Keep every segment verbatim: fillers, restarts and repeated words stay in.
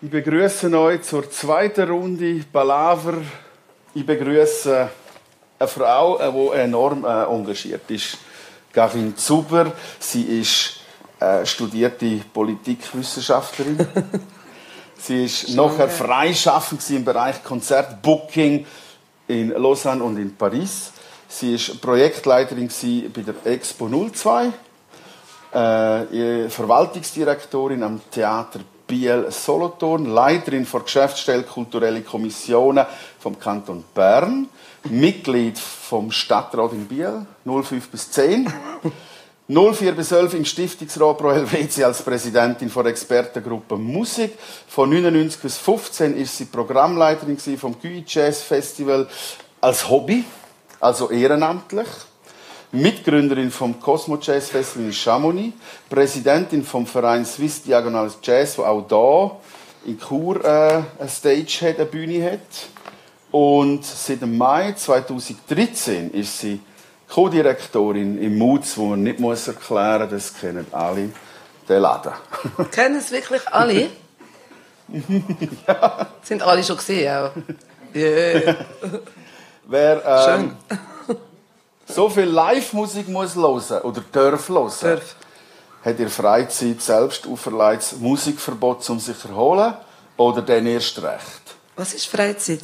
Ich begrüße euch zur zweiten Runde Palaver. Ich begrüße eine Frau, die enorm äh, engagiert ist. Karin Zuber. Sie ist äh, studierte Politikwissenschaftlerin. Sie ist nachher freischaffend im Bereich Konzertbooking in Lausanne und in Paris. Sie war Projektleiterin bei der Expo null zwei, äh, Verwaltungsdirektorin am Theater Biel Solothurn, Leiterin der Geschäftsstelle Kulturelle Kommissionen vom Kanton Bern, Mitglied vom Stadtrat in Biel, null fünf bis zehn, null vier bis elf im Stiftungsrat pro Helvetia als Präsidentin der Expertengruppe Musik. Von neunundneunzig bis fünfzehn war sie Programmleiterin vom G U I Jazz Festival als Hobby, also ehrenamtlich. Mitgründerin vom Cosmo Jazz Festival in Chamonix, Präsidentin vom Verein Swiss Diagonales Jazz, der auch hier in Chur äh, eine Stage hat, eine Bühne hat. Und seit dem Mai zweitausenddreizehn ist sie Co-Direktorin im M U Z, wo man nicht muss erklären muss, das kennen alle, den Laden. Kennen es wirklich alle? Ja. Sind alle schon gesehen auch? Yeah. Wer ähm, so viel Live-Musik muss hören oder darf hören, Dörf. hat in Freizeit selbst auferlegtes Musikverbot, um sich zu erholen, oder dann erst recht? Was ist Freizeit?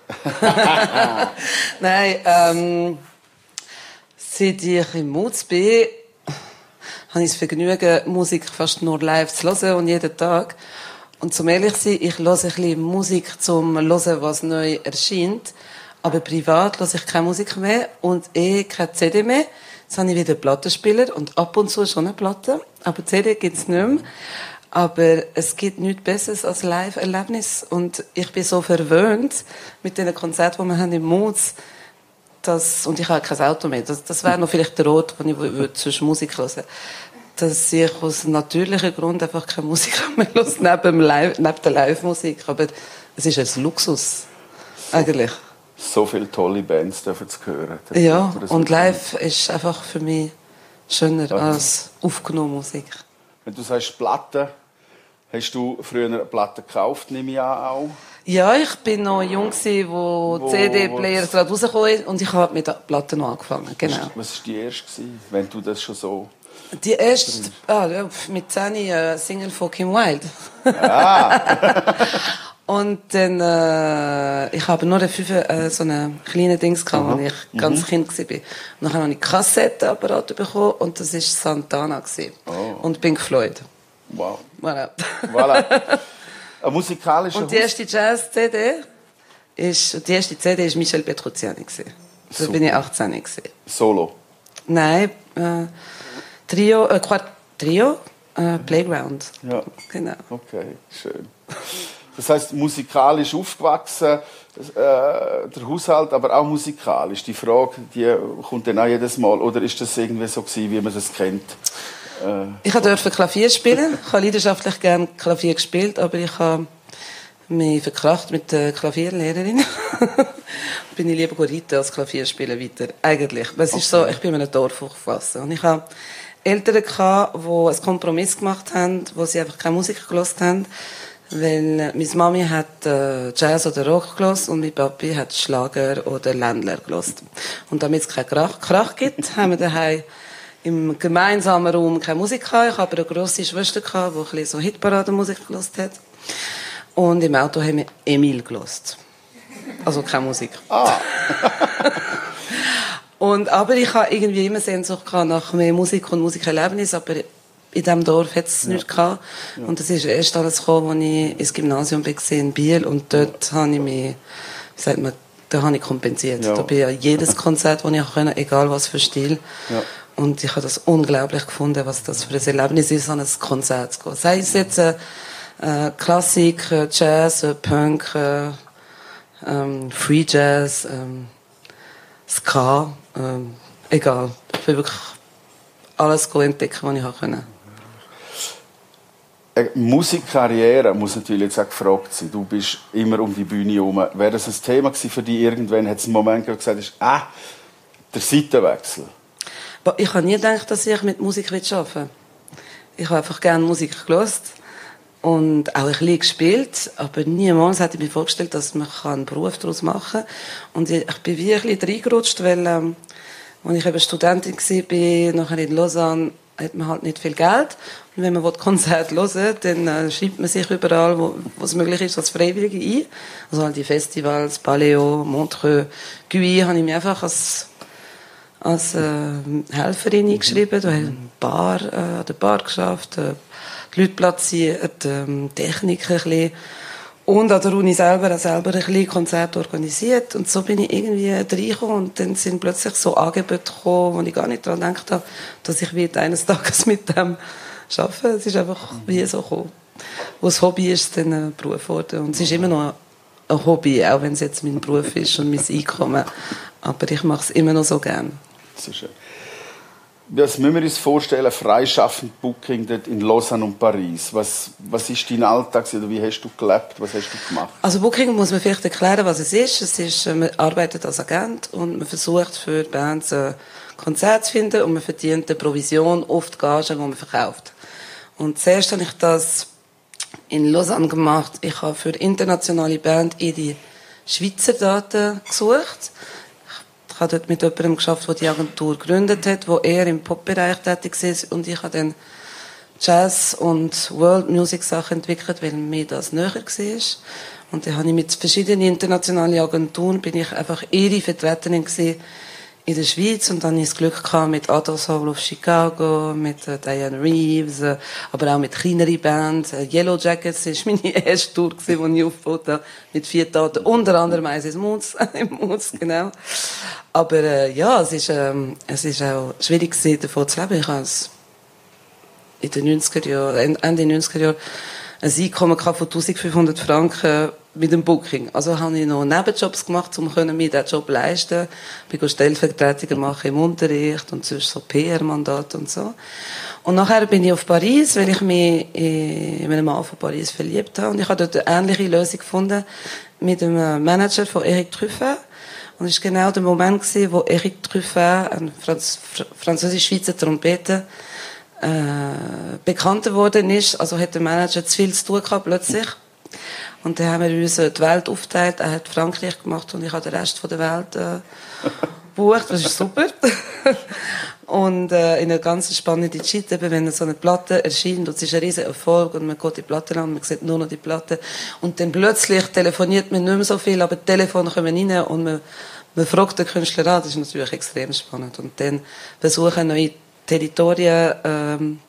Nein, ähm, seit ich im M U Z bin, habe ich das Vergnügen, Musik fast nur live zu hören und jeden Tag. Und zum ehrlich zu sein, ich höre ein bisschen Musik zum Hören, was neu erscheint. Aber privat höre ich keine Musik mehr und eh keine C D mehr. Jetzt habe ich wieder einen Plattenspieler und ab und zu schon eine Platte. Aber C D gibt es nicht mehr. Aber es gibt nichts Besseres als Live-Erlebnis. Und ich bin so verwöhnt mit den Konzerten, die wir haben im M U Z, dass, und ich habe kein Auto mehr. Das, das wäre noch vielleicht der Ort, wo ich würde zwischen Musik hören, dass ich aus natürlichen Grund einfach keine Musik mehr höre, neben, Live, neben der Live-Musik. Aber es ist ein Luxus, eigentlich. So viele tolle Bands dürfen zu hören. Das ja, und live ist einfach für mich schöner okay. als aufgenommene Musik. Wenn du sagst Platten, hast du früher eine Platte gekauft, nehme ich an auch? Ja, ich war noch jung, wo, wo C D-Player gerade rausgekommen und ich habe mit der Platte noch angefangen. Genau. Was war die erste, wenn du das schon so... Die erste, ah, ja, mit zehn äh, Single von Kim Wilde. Ah. Und dann, äh, ich habe nur fünf, äh, so einen kleinen Dings gehabt, als ich ganz mhm. Kind war. Und dann habe ich einen Kassettenapparat bekommen und das war Santana. Oh. Und Pink Floyd. Wow. Voilà. Voilà. Ein musikalischer Und die erste Jazz-C D ist, die erste C D war Michel Petrucciani. Da bin ich achtzehn gewesen. Solo? Nein, äh, Trio, äh, Quart Trio, äh, Playground. Ja. Genau. Okay, schön. Das heisst, musikalisch aufgewachsen, äh, der Haushalt, aber auch musikalisch. Die Frage, die kommt dann auch jedes Mal. Oder ist das irgendwie so gewesen, wie man das kennt? Äh, ich durfte Klavier spielen. Ich habe leidenschaftlich gerne Klavier gespielt, aber ich habe mich verkracht mit der Klavierlehrerin. Bin ich lieber reiten als Klavier spielen weiter. Eigentlich. Es ist okay. So, ich bin in einem Dorf aufgewachsen. Und ich habe Eltern gehabt, die einen Kompromiss gemacht haben, wo sie einfach keine Musik gehört haben. Weil meine Mami hat äh, Jazz oder Rock gehört und mein Papi hat Schlager oder Ländler gehört. Und damit es keinen Krach, Krach gibt, haben wir daheim im gemeinsamen Raum keine Musik gehabt. Ich habe eine grosse Schwester gehabt, die ein bisschen so Hitparadenmusik gehört hat. Und im Auto haben wir Emil gehört. Also keine Musik. Ah. Und, aber ich habe irgendwie immer Sehnsucht nach mehr Musik und Musikerlebnis, aber in diesem Dorf hat es ja. nichts gehabt. Ja. Und das ist erst alles gekommen, als ich ins Gymnasium bin, in Biel. Und dort habe ich mich, wie sagt man, da habe ich kompensiert. Ja. Da bin ich an jedes Konzert, das ich konnte, egal was für Stil. Ja. Und ich habe das unglaublich gefunden, was das für ein Erlebnis ist, an ein Konzert zu gehen. Sei es jetzt äh, Klassik, äh, Jazz, äh, Punk, äh, ähm, Free Jazz, ähm, Ska, ähm, egal. Ich will wirklich alles entdecken, was ich konnte. Eine Musikkarriere muss natürlich jetzt auch gefragt sein. Du bist immer um die Bühne herum. Wäre das ein Thema gewesen für dich irgendwann? Hat es einen Moment gegeben, wo du gesagt hast, ah, der Seitenwechsel? Ich habe nie gedacht, dass ich mit Musik arbeiten will. Ich habe einfach gerne Musik gehört. und auch ein bisschen gespielt, aber niemals hätte ich mir vorgestellt, dass man einen Beruf daraus machen kann. Und ich, ich bin wie ein bisschen reingerutscht, weil, ähm, als ich eben Studentin war, nachher in Lausanne, hat man halt nicht viel Geld. Und wenn man Konzerte hören, dann äh, schreibt man sich überall, wo, wo es möglich ist, als Freiwillige ein. Also halt die Festivals, Paléo, Montreux, Guy, habe ich mich einfach als, als äh, Helferin eingeschrieben. Da habe ich eine Bar, äh, an der Bar geschafft, äh, die Leute platziert, äh, Technik ein bisschen. Und an der Uni selber auch selber ein bisschen Konzerte organisiert. Und so bin ich irgendwie reingekommen. Und dann sind plötzlich so Angebote gekommen, wo ich gar nicht daran gedacht habe, dass ich wie eines Tages mit dem arbeite. Es ist einfach wie so gekommen. Wo das Hobby ist, dann ein Beruf geworden. Und es ist immer noch ein Hobby, auch wenn es jetzt mein Beruf ist und mein Einkommen. Aber ich mache es immer noch so gerne. Sehr schön. Was müssen wir uns vorstellen, freischaffend Booking dort in Lausanne und Paris? Was, was ist dein Alltag oder wie hast du gelebt? Was hast du gemacht? Also Booking muss man vielleicht erklären, was es ist. Es ist, man arbeitet als Agent und man versucht für Bands ein Konzert zu finden und man verdient eine Provision auf die Gage, die man verkauft. Und zuerst habe ich das in Lausanne gemacht. Ich habe für internationale Bands in die Schweizer Daten gesucht. Ich habe dort mit jemandem geschafft, der die Agentur gegründet hat, wo eher im Pop-Bereich tätig ist. Und ich habe dann Jazz- und World-Music-Sachen entwickelt, weil mir das näher war. Und dann habe ich mit verschiedenen internationalen Agenturen, bin ich einfach ihre Vertreterin gewesen in der Schweiz. Und dann hatte ich das Glück gehabt mit Adolf Soul of Chicago, mit äh, Diane Reeves, äh, aber auch mit kleineren Bands. Äh, Yellow Jackets war meine erste Tour, die ich aufgebaut habe, mit vier Taten. Unter anderem eins in Mutz, im Mutz, genau. Aber äh, ja, es ist, ähm, es ist auch schwierig gewesen, davon zu leben. Ich habe in den neunziger Jahren, Ende neunziger Jahre, ein Einkommen von eintausendfünfhundert Franken mit dem Booking. Also habe ich noch Nebenjobs gemacht, um mir diesen Job leisten. Ich bin Stellvertretungen machen im Unterricht und sonst so P R-Mandate und so. Und nachher bin ich auf Paris, weil ich mich in einem Mann von Paris verliebt habe. Und ich habe dort eine ähnliche Lösung gefunden mit dem Manager von Eric Truffat. Und es war genau der Moment, wo Eric Truffat, ein Franz französisch-schweizer Trompeter, äh, bekannter geworden ist. Also hat der Manager zu viel zu tun gehabt, plötzlich. Und dann haben wir uns die Welt aufgeteilt. Er hat Frankreich gemacht und ich habe den Rest von der Welt äh, gebucht. Das ist super. Und äh, in einer ganz spannenden Zeit, eben, wenn so eine Platte erscheint und es ist ein riesen Erfolg und man geht die Platte an, man sieht nur noch die Platte und dann plötzlich telefoniert man nicht mehr so viel, aber die Telefone kommen rein und man, man fragt den Künstler an. Das ist natürlich extrem spannend. Und dann versuchen neue Territorien ähm,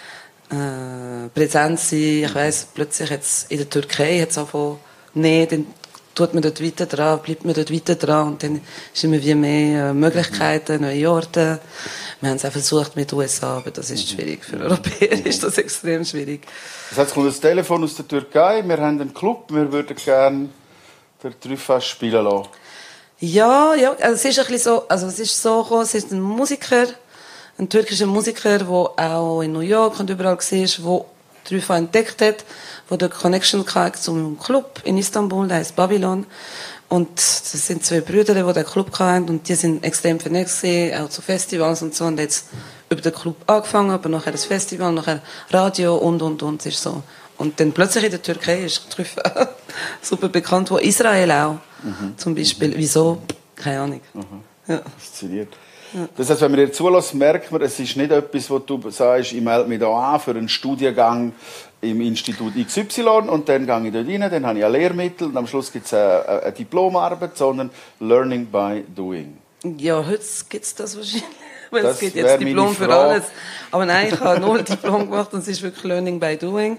äh, präsent sein. Ich weiss, plötzlich jetzt in der Türkei hat es angefangen, nee, dann tut man dort weiter dran, bleibt man dort weiter dran und dann ist immer wie mehr äh, Möglichkeiten, neue Orte. Wir haben es auch versucht mit den U S A, aber das ist schwierig. Für Europäer ist das extrem schwierig. Das heißt, es kommt ein Telefon aus der Türkei, wir haben einen Club, wir würden gerne den Truffat spielen lassen. Ja, ja, also es ist ein bisschen so, also es ist so gekommen, es ist ein Musiker, ein türkischer Musiker, der auch in New York und überall war, der Truffat entdeckt hat, der die Connection hatte zum Club in Istanbul, der heißt Babylon. Und das sind zwei Brüder, die den Club hatten und die sind extrem vernetzt gewesen, auch zu Festivals und so. Und jetzt über den Club angefangen, aber nachher das Festival, nachher Radio und, und, und, ist so. Und dann plötzlich in der Türkei ist Truffat super bekannt, wo Israel auch, mhm. zum Beispiel. Wieso? Keine Ahnung. Mhm. Ja. Fasziniert. Ja. Das heißt, wenn man dir zulässt, merkt man, es ist nicht etwas, wo du sagst, ich melde mich da an für einen Studiengang im Institut X Y und dann gehe ich dort rein, dann habe ich ein Lehrmittel und am Schluss gibt es eine, eine Diplomarbeit, sondern Learning by Doing. Ja, heute gibt es das wahrscheinlich. Weil das es gibt jetzt Diplom für alles. Aber nein, ich habe nur ein Diplom gemacht und es ist wirklich Learning by Doing.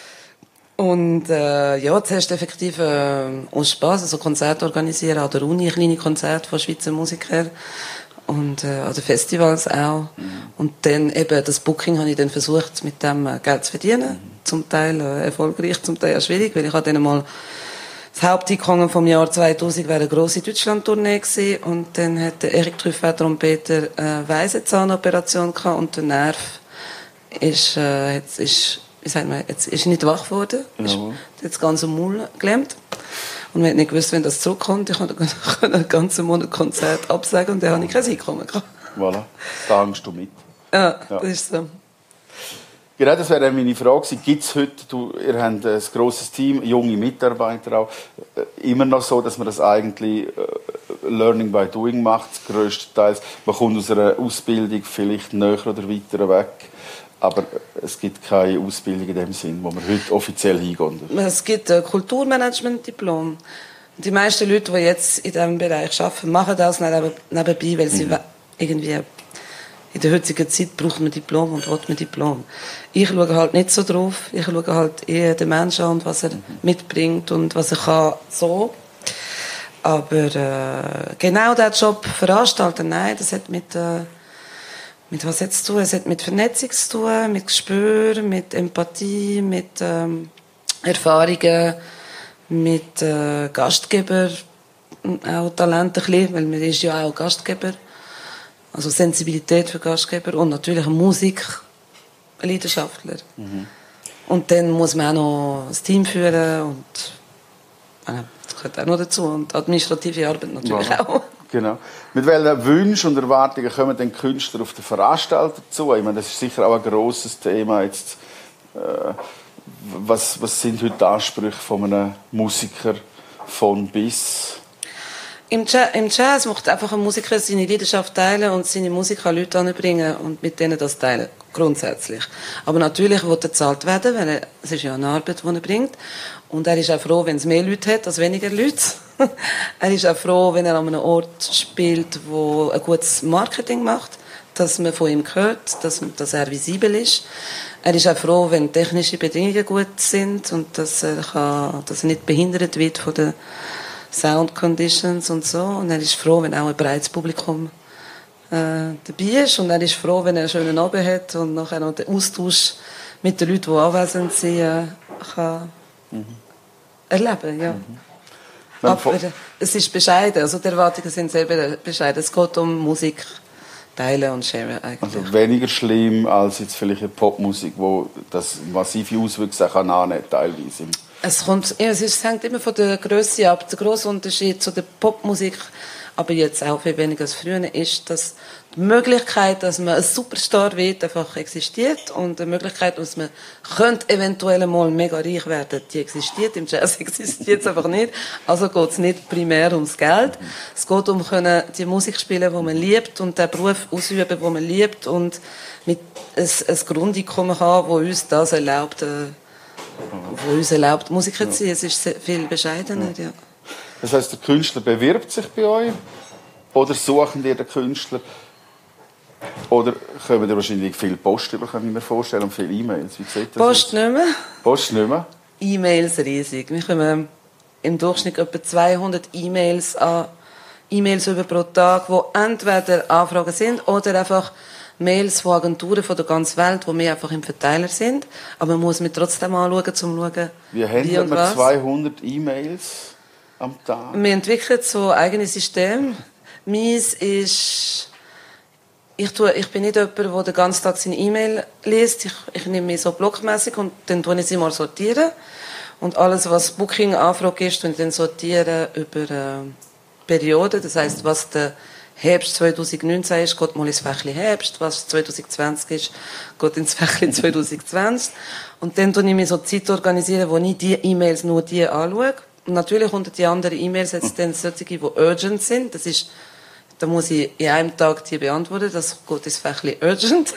Und äh, ja, zuerst effektiv äh, aus Spass, also Konzerte organisieren an der Uni, kleine Konzerte von Schweizer Musikern. Und äh, an den Festivals auch. Mhm. Und dann eben das Booking habe ich dann versucht, mit dem äh, Geld zu verdienen. Mhm. Zum Teil äh, erfolgreich, zum Teil auch schwierig, weil ich hatte dann mal das Haupteinkommen vom Jahr zweitausend wäre eine grosse Deutschland-Tournee gewesen. Und dann hat der Eric Truffat, Trompeter, eine Weisenzahnoperation gehabt und der Nerv ist, äh, jetzt ist, wie sagt man, jetzt ist nicht wach geworden. Ja. Ist jetzt ganz am Maul gelähmt. Und wir haben nicht gewusst, wenn das zurückkommt. Ich konnte einen ganzen Monat Konzert absagen und dann habe ich kein Einkommen gehabt. Voilà, da hängst du mit. Ja, ja, das ist so. Genau, das wäre meine Frage. Gibt es heute, du, ihr habt ein grosses Team, junge Mitarbeiter auch, immer noch so, dass man das eigentlich Learning by Doing macht, grösstenteils. Man kommt aus einer Ausbildung vielleicht näher oder weiter weg, aber es gibt keine Ausbildung in dem Sinn, wo man heute offiziell hingeht. Es gibt ein Kulturmanagement-Diplom. Die meisten Leute, die jetzt in diesem Bereich arbeiten, machen das nebenbei, weil sie mhm. irgendwie in der heutigen Zeit braucht man Diplom und will man Diplom. Ich schaue halt nicht so drauf. Ich schaue halt eher den Menschen an und was er mhm. mitbringt und was er kann, so. Aber äh, genau diesen Job veranstalten, nein, das hat mit, äh, mit was jetzt zu tun? Es hat mit Vernetzung zu tun, mit Gespür, mit Empathie, mit ähm, Erfahrungen, mit äh, Gastgeber, auch Talent ein bisschen, weil man ist ja auch Gastgeber. Also Sensibilität für Gastgeber und natürlich ein Musikleidenschaftler. Mhm. Und dann muss man auch noch das Team führen und äh, das gehört auch noch dazu. Und administrative Arbeit natürlich ja, auch. Genau. Mit welchen Wünschen und Erwartungen kommen denn Künstler auf den Veranstalter zu? Ich meine, das ist sicher auch ein grosses Thema. Jetzt, äh, was, was sind heute die Ansprüche von einem Musiker von bis? Im Jazz, Im Jazz macht einfach ein Musiker seine Leidenschaft teilen und seine Musik an Leute anbringen und mit denen das teilen. Grundsätzlich. Aber natürlich will er bezahlt werden, weil er, es ist ja eine Arbeit, die er bringt. Und er ist auch froh, wenn es mehr Leute hat als weniger Leute. Er ist auch froh, wenn er an einem Ort spielt, wo ein gutes Marketing macht, dass man von ihm hört, dass, dass er visibel ist. Er ist auch froh, wenn technische Bedingungen gut sind und dass er, kann, dass er nicht behindert wird von den Sound Conditions und so. Und er ist froh, wenn auch ein breites Publikum äh, dabei ist. Und er ist froh, wenn er einen schönen Abend hat und nachher noch den Austausch mit den Leuten, die anwesend sind, äh, kann mhm. erleben. Ja. Mhm. Aber es ist bescheiden. Also die Erwartungen sind sehr bescheiden. Es geht um Musik teilen und sharen eigentlich. Also weniger schlimm als jetzt vielleicht eine Popmusik, wo das massive Auswüchse auch annehmen kann, teilweise. Es, kommt, es, ist, es hängt immer von der Größe ab. Der grosse Unterschied zu der Popmusik, aber jetzt auch viel weniger als früher, ist, dass die Möglichkeit, dass man ein Superstar wird, einfach existiert und die Möglichkeit, dass man könnte eventuell mal mega reich werden, die existiert. Im Jazz existiert es einfach nicht. Also geht es nicht primär ums Geld. Es geht um können die Musik spielen, die man liebt und den Beruf ausüben, den man liebt und mit ein, ein Grundeinkommen haben, das uns das erlaubt, wo uns erlaubt, Musiker zu sein. Es ist viel bescheidener, ja. Ja. Das heisst, der Künstler bewirbt sich bei euch? Oder suchen ihr den Künstler? Oder kommen ihr wahrscheinlich viel Post über, kann ich mir vorstellen, und viele E-Mails? Wie sieht das Post aus? nicht mehr. Post nicht mehr? E-Mails riesig. Wir kommen im Durchschnitt etwa zweihundert E-Mails an E-Mails über pro Tag, wo entweder Anfragen sind oder einfach Mails von Agenturen von der ganzen Welt, wo wir einfach im Verteiler sind. Aber man muss mir trotzdem anschauen, um zu schauen, wie handelt man zweihundert E-Mails am Tag? Wir entwickeln so eigene Systeme. Meins ist... Ich, tue, ich bin nicht jemand, der den ganzen Tag seine E-Mail liest. Ich, ich nehme mich so blockmässig und dann tue ich sie mal sortieren. Und alles, was Booking-Anfrage ist, tue ich dann sortieren über äh, Perioden. Das heisst, was der Herbst zweitausendneunzehn ist, geht mal ins Fächli Herbst. Was zweitausendzwanzig ist, geht ins Fächli zweitausendzwanzig. Und dann tue ich mir so Zeit organisieren, wo ich die E-Mails nur die anschaue. Und natürlich unter die anderen E-Mails jetzt dann solche, die urgent sind. Das ist, da muss ich in einem Tag die beantworten. Das geht ins Fächli urgent.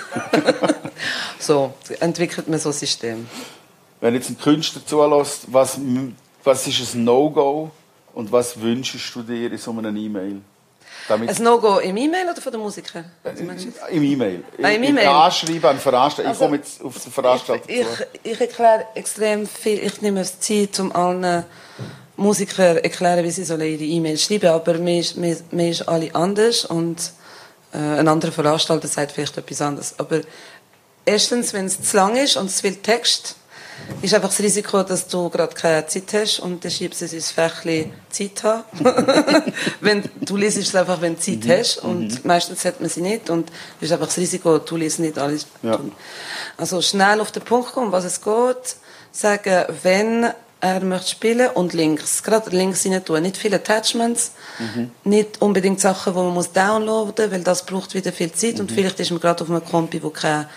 So entwickelt man so ein System. Wenn jetzt ein Künstler zulässt, was, was ist ein No-Go und was wünschst du dir in so einer E-Mail? Damit ein No-Go im E-Mail oder von den Musikern? Im E-Mail. Ah, im E-Mail. Anschreiben an Veranstalter. Also, ich komme jetzt auf den Veranstalter ich, zu. Ich, ich erkläre extrem viel. Ich nehme Zeit, um allen Musikern zu erklären, wie sie ihre E-Mail schreiben sollen. Aber mir ist, mir, mir ist alle anders und äh, ein anderer Veranstalter sagt vielleicht etwas anderes. Aber erstens, wenn es zu lang ist und zu viel Text, ist einfach das Risiko, dass du gerade keine Zeit hast und dann schiebst du es ins Fächli Zeit haben. Wenn, du liest es einfach, wenn du Zeit mhm. hast und mhm. meistens hat man sie nicht und es ist einfach das Risiko, du liest nicht alles. Ja. Also schnell auf den Punkt kommen, was es geht, sagen, wenn er möchte spielen und Links, gerade Links rein tun, nicht viele Attachments, mhm. nicht unbedingt Sachen, die man muss downloaden muss, weil das braucht wieder viel Zeit mhm. und vielleicht ist man gerade auf einem Kompi, wo kein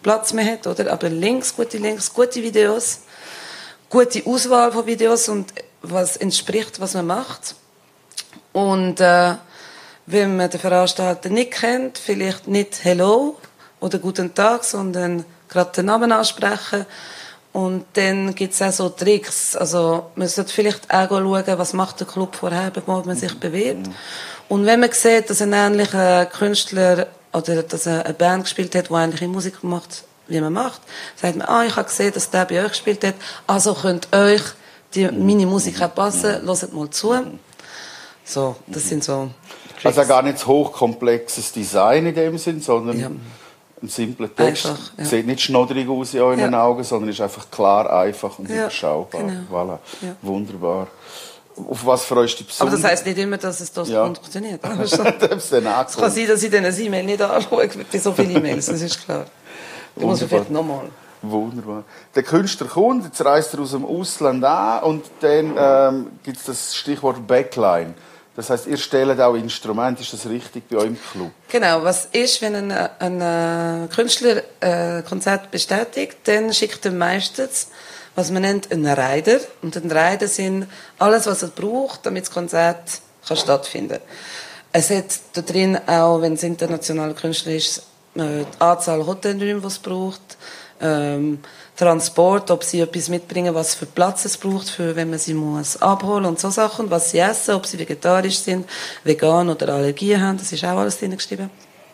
Platz mehr hat, oder? Aber Links, gute Links, gute Videos, gute Auswahl von Videos und was entspricht, was man macht. Und äh, wenn man den Veranstalter nicht kennt, vielleicht nicht Hello oder Guten Tag, sondern gerade den Namen ansprechen. Und dann gibt es auch so Tricks. Also man sollte vielleicht auch schauen, was macht der Club vorher, bevor man sich bewirbt. Und wenn man sieht, dass ein ähnlicher Künstler oder dass eine Band gespielt hat, die ähnliche Musik macht, wie man macht, sagt man, ah, ich habe gesehen, dass der bei euch gespielt hat, also könnt euch die, meine Musik auch passen, hört mal zu. So, das sind so Tricks. Also gar nicht so hochkomplexes Design in dem Sinn, sondern Ja. ein simpler Text. Einfach, ja. Sieht nicht schnoddrig aus in euren Ja. Augen, sondern ist einfach klar, einfach und Ja, überschaubar. genau. Voilà. Ja. Wunderbar. Auf was freust du dich Aber besonders? das heisst nicht immer, dass es das Ja. funktioniert. Aber schon. Das ist dann Es kann sein, dass ich dann ein E-Mail nicht anschaue, bei so vielen E-Mails, das ist klar. Da muss man vielleicht nochmal. Wunderbar. Der Künstler kommt, jetzt reist er aus dem Ausland an und dann ähm, gibt es das Stichwort Backline. Das heisst, ihr stellt auch Instrumente, ist das richtig bei euch im Club? Genau, was ist, wenn ein, ein, ein Künstler ein Konzert bestätigt, dann schickt er meistens, was man nennt, einen Rider. Und ein Rider sind alles, was er braucht, damit das Konzert kann stattfinden kann. Es hat da drin auch, wenn es internationale Künstler ist, die Anzahl Hotelräume, die es braucht, ähm, Transport, ob sie etwas mitbringen, was für Platz es braucht, für wenn man sie muss abholen und so Sachen, was sie essen, ob sie vegetarisch sind, vegan oder Allergien haben, das ist auch alles drin geschrieben.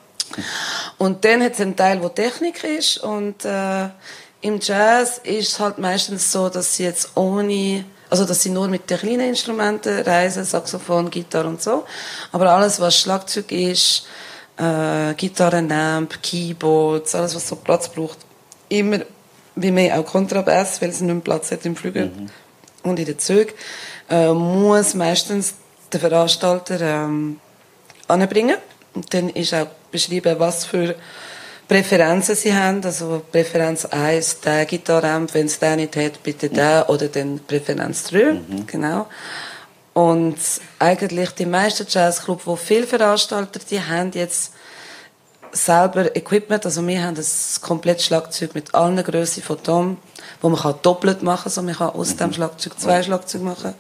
Und dann hat es einen Teil, wo Technik ist und äh, im Jazz ist es halt meistens so, dass sie jetzt ohne, also dass sie nur mit den kleinen Instrumenten reisen, Saxophon, Gitarre und so, aber alles, was Schlagzeug ist, äh, Gitarre, Amp, Keyboards, alles, was so Platz braucht, immer wie mehr auch Kontrabass, weil es nicht mehr Platz hat im Flügel mhm. und in den Zügen, äh, muss meistens der Veranstalter ähm, anbringen. Und dann ist auch beschrieben, was für Präferenzen sie haben. Also Präferenz eins, der Gitarramp, wenn es den nicht hat, bitte der, oder dann Präferenz drei. Mhm. Genau. Und eigentlich die meisten Jazzclubs, wo viele Veranstalter, die haben jetzt selber Equipment, also wir haben das komplette Schlagzeug mit allen Grössen von Tom, wo man kann doppelt machen, also man kann aus dem Schlagzeug zwei Schlagzeug machen.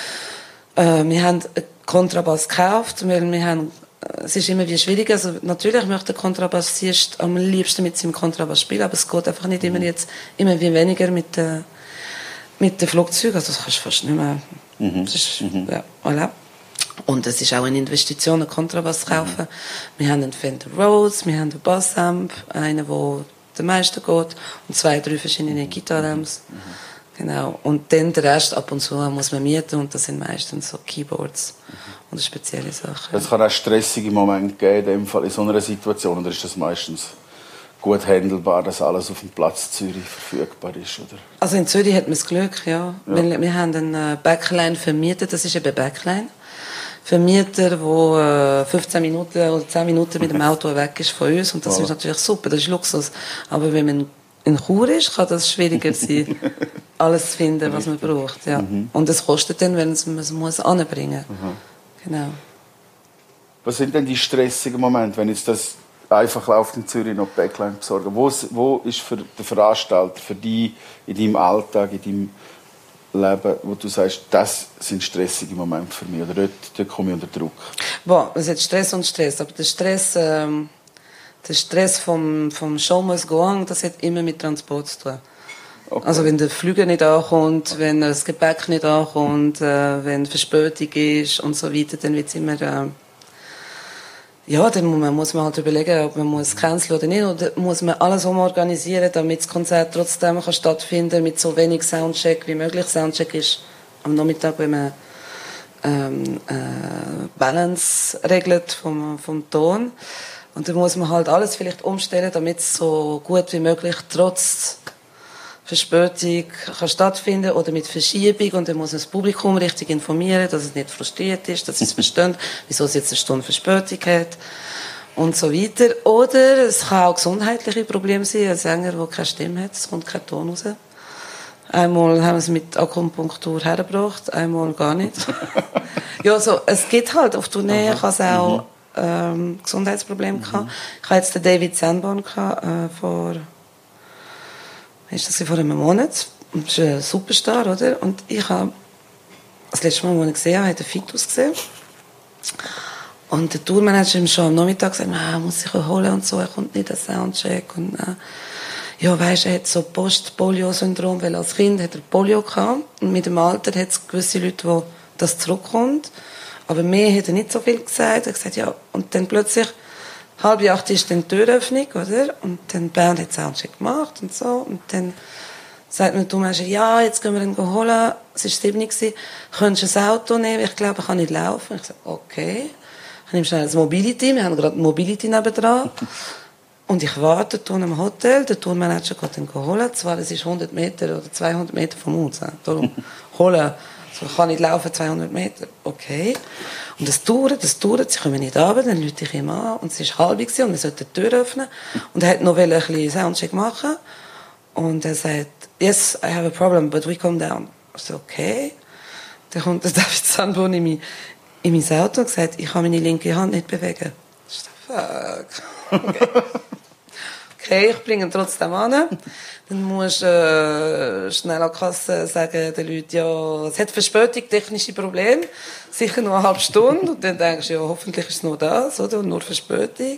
Äh, wir haben einen Kontrabass gekauft, weil wir haben, es ist immer wie schwierig, also natürlich möchte der Kontrabassist am liebsten mit seinem Kontrabass spielen, aber es geht einfach nicht immer jetzt, immer wie weniger mit den, mit den Flugzeugen, also das kannst du fast nicht mehr, mhm. das ist, mhm. ja, voilà. Und es ist auch eine Investition, einen Kontrabass zu kaufen. Mhm. Wir haben einen Fender Rhodes, wir haben einen Bassamp, einen, der den meisten geht, und zwei, drei verschiedene Gitarramps. Mhm. Genau. Und dann den Rest ab und zu muss man mieten, und das sind meistens so Keyboards mhm. und spezielle Sachen. Es kann auch stressige Momente geben, in dem Fall in so einer Situation, oder ist das meistens gut handelbar, dass alles auf dem Platz Zürich verfügbar ist, oder? Also in Zürich hat man das Glück, ja. ja. Weil wir haben einen Backline vermietet, das ist eben Backline. Vermieter, der fünfzehn Minuten oder zehn Minuten mit dem Auto weg ist von uns. Und das oh. ist natürlich super, das ist Luxus. Aber wenn man in Chur ist, kann das schwieriger sein, alles zu finden, was man braucht. Ja. Mhm. Und es kostet dann, wenn man es muss anbringen muss. Mhm. Genau. Was sind denn die stressigen Momente, wenn jetzt das einfach läuft in Zürich noch Backline besorgen? Wo, wo ist für den Veranstalter, für dich in deinem Alltag, in deinem Leben, wo du sagst, das sind stressige Momente für mich, oder dort, dort komme ich unter Druck? Boah, es hat Stress und Stress, aber der Stress, ähm, der Stress vom, vom Show must go on, das hat immer mit Transport zu tun. Okay. Also wenn der Flüger nicht ankommt, wenn das Gepäck nicht ankommt, äh, wenn Verspätung ist und so weiter, dann wird es immer... Äh, ja, dann muss man, muss man halt überlegen, ob man muss canceln oder nicht, oder muss man alles umorganisieren, damit das Konzert trotzdem kann stattfinden mit so wenig Soundcheck wie möglich. Soundcheck ist am Nachmittag, wenn man ähm, äh, Balance regelt vom, vom Ton. Und dann muss man halt alles vielleicht umstellen, damit es so gut wie möglich trotz Verspätung kann stattfinden oder mit Verschiebung, und dann muss man das Publikum richtig informieren, dass es nicht frustriert ist, dass es versteht, wieso es jetzt eine Stunde Verspätung hat und so weiter. Oder es kann auch gesundheitliche Probleme sein, ein Sänger, der keine Stimme hat, es kommt kein Ton raus. Einmal haben wir es mit Akupunktur hergebracht, einmal gar nicht. Ja, so, es gibt halt, auf Tournee kann es auch ähm, Gesundheitsprobleme mhm. gehabt. Ich hatte jetzt den David Sanborn gehabt, äh, vor ist das vor einem Monat. Das ist ein Superstar, oder? Und ich habe, das letzte Mal, als ich ihn gesehen habe, hat er fit ausgesehen. Und der Tourmanager hat schon am Nachmittag gesagt, ah, muss ich ihn holen und so, er kommt nicht, der Soundcheck. Und, äh, ja, weisst, er hat so Post-Polio-Syndrom, weil als Kind hat er Polio gehabt. Und mit dem Alter hat es gewisse Leute, wo das zurückkommt. Aber mir hat er nicht so viel gesagt. Er hat gesagt, ja, und dann plötzlich, halb acht ist dann die Türöffnung, oder? Und dann Bernd hat Soundcheck gemacht und so. Und dann sagt mir der Manager, ja, jetzt gehen wir ihn holen. Es war sieben Uhr. Könntest du ein Auto nehmen? Ich glaube, ich kann nicht laufen. Ich sage, okay. Ich nehme schnell das Mobility. Wir haben gerade ein Mobility nebendran. Und ich warte hier im Hotel. Der Tourmanager geht ihn holen. Zwar, es ist hundert Meter oder zweihundert Meter vom Haus. Darum holen. So, ich kann nicht laufen, zweihundert Meter. Okay. Und das dauert, das dauert. Sie kommen nicht runter. Dann rufe ich ihm an. Und es war halb und wir sollten die Tür öffnen. Und er wollte noch ein bisschen Soundcheck machen. Und er sagt, yes, I have a problem, but we come down. Ich so, okay. Dann kommt der David Sanborn in mein, in mein Auto und sagt, ich kann meine linke Hand nicht bewegen. Ich so, fuck. Okay. Okay, ich bringe ihn trotzdem an. Dann musst du äh, schnell an die Kasse sagen den Leuten, ja, es hat Verspätung, technische Probleme, sicher noch eine halbe Stunde. Und dann denkst du, ja, hoffentlich ist es nur das, oder? Und nur Verspätung.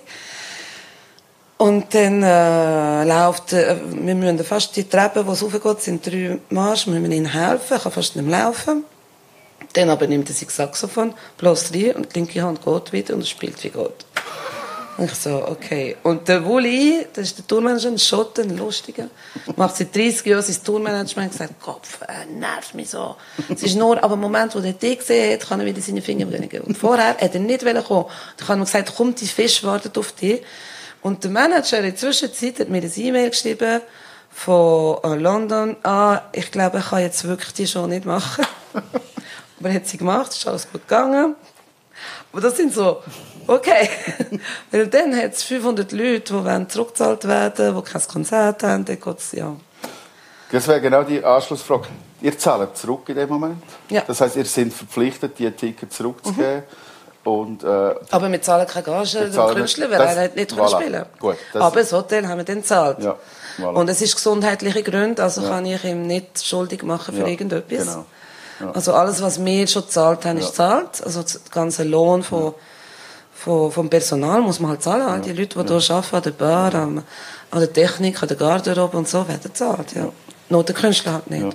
Und dann äh, läuft, äh, wir müssen fast die Treppen, die es raufgeht, sind drei Marsch, müssen wir ihnen helfen, er kann fast nicht mehr laufen. Dann aber nimmt er sich Saxophon, bläst rein und die linke Hand geht wieder und er spielt wie Gott. Und ich so, okay. Und der Wuli, das ist der Tourmanager, ein Schotter, ein Lustiger, macht seit dreissig Jahren sein Tourmanagement und gesagt, Kopf, äh, nervt mich so. Es ist nur, aber im Moment, wo er dich gesehen hat, kann er wieder seine Finger bringen. Und vorher hat er nicht kommen. Dann hat er gesagt, komm, die Fisch wartet auf dich. Und der Manager in der Zwischenzeit hat mir eine E-Mail geschrieben von London. Ah, ich glaube, ich kann jetzt wirklich die Show nicht machen. Aber er hat sie gemacht, ist alles gut gegangen. Aber das sind so, okay. Weil dann hat es fünfhundert Leute, die zurückgezahlt werden wollen, die kein Konzert haben. Dann geht's, ja. Das wäre genau die Anschlussfrage. Ihr zahlt zurück in dem Moment? Ja. Das heisst, ihr seid verpflichtet, die Tickets zurückzugeben? Mhm. Und, äh, aber wir zahlen keine Gage dem Künstler, weil er halt nicht voilà. spielen Gut, aber das Hotel haben wir dann gezahlt. Ja, voilà. Und es ist gesundheitliche Gründe, also ja. kann ich ihm nicht schuldig machen für ja, irgendetwas. Genau. Ja. Also alles, was wir schon gezahlt haben, ist gezahlt. Also der ganze Lohn von, ja. von, vom Personal muss man halt zahlen. Ja. Die Leute, die ja. hier arbeiten, an der Bar, an der Technik, an der Garderobe und so, werden gezahlt. Ja. Ja. Nur der Künstler halt nicht. Ja.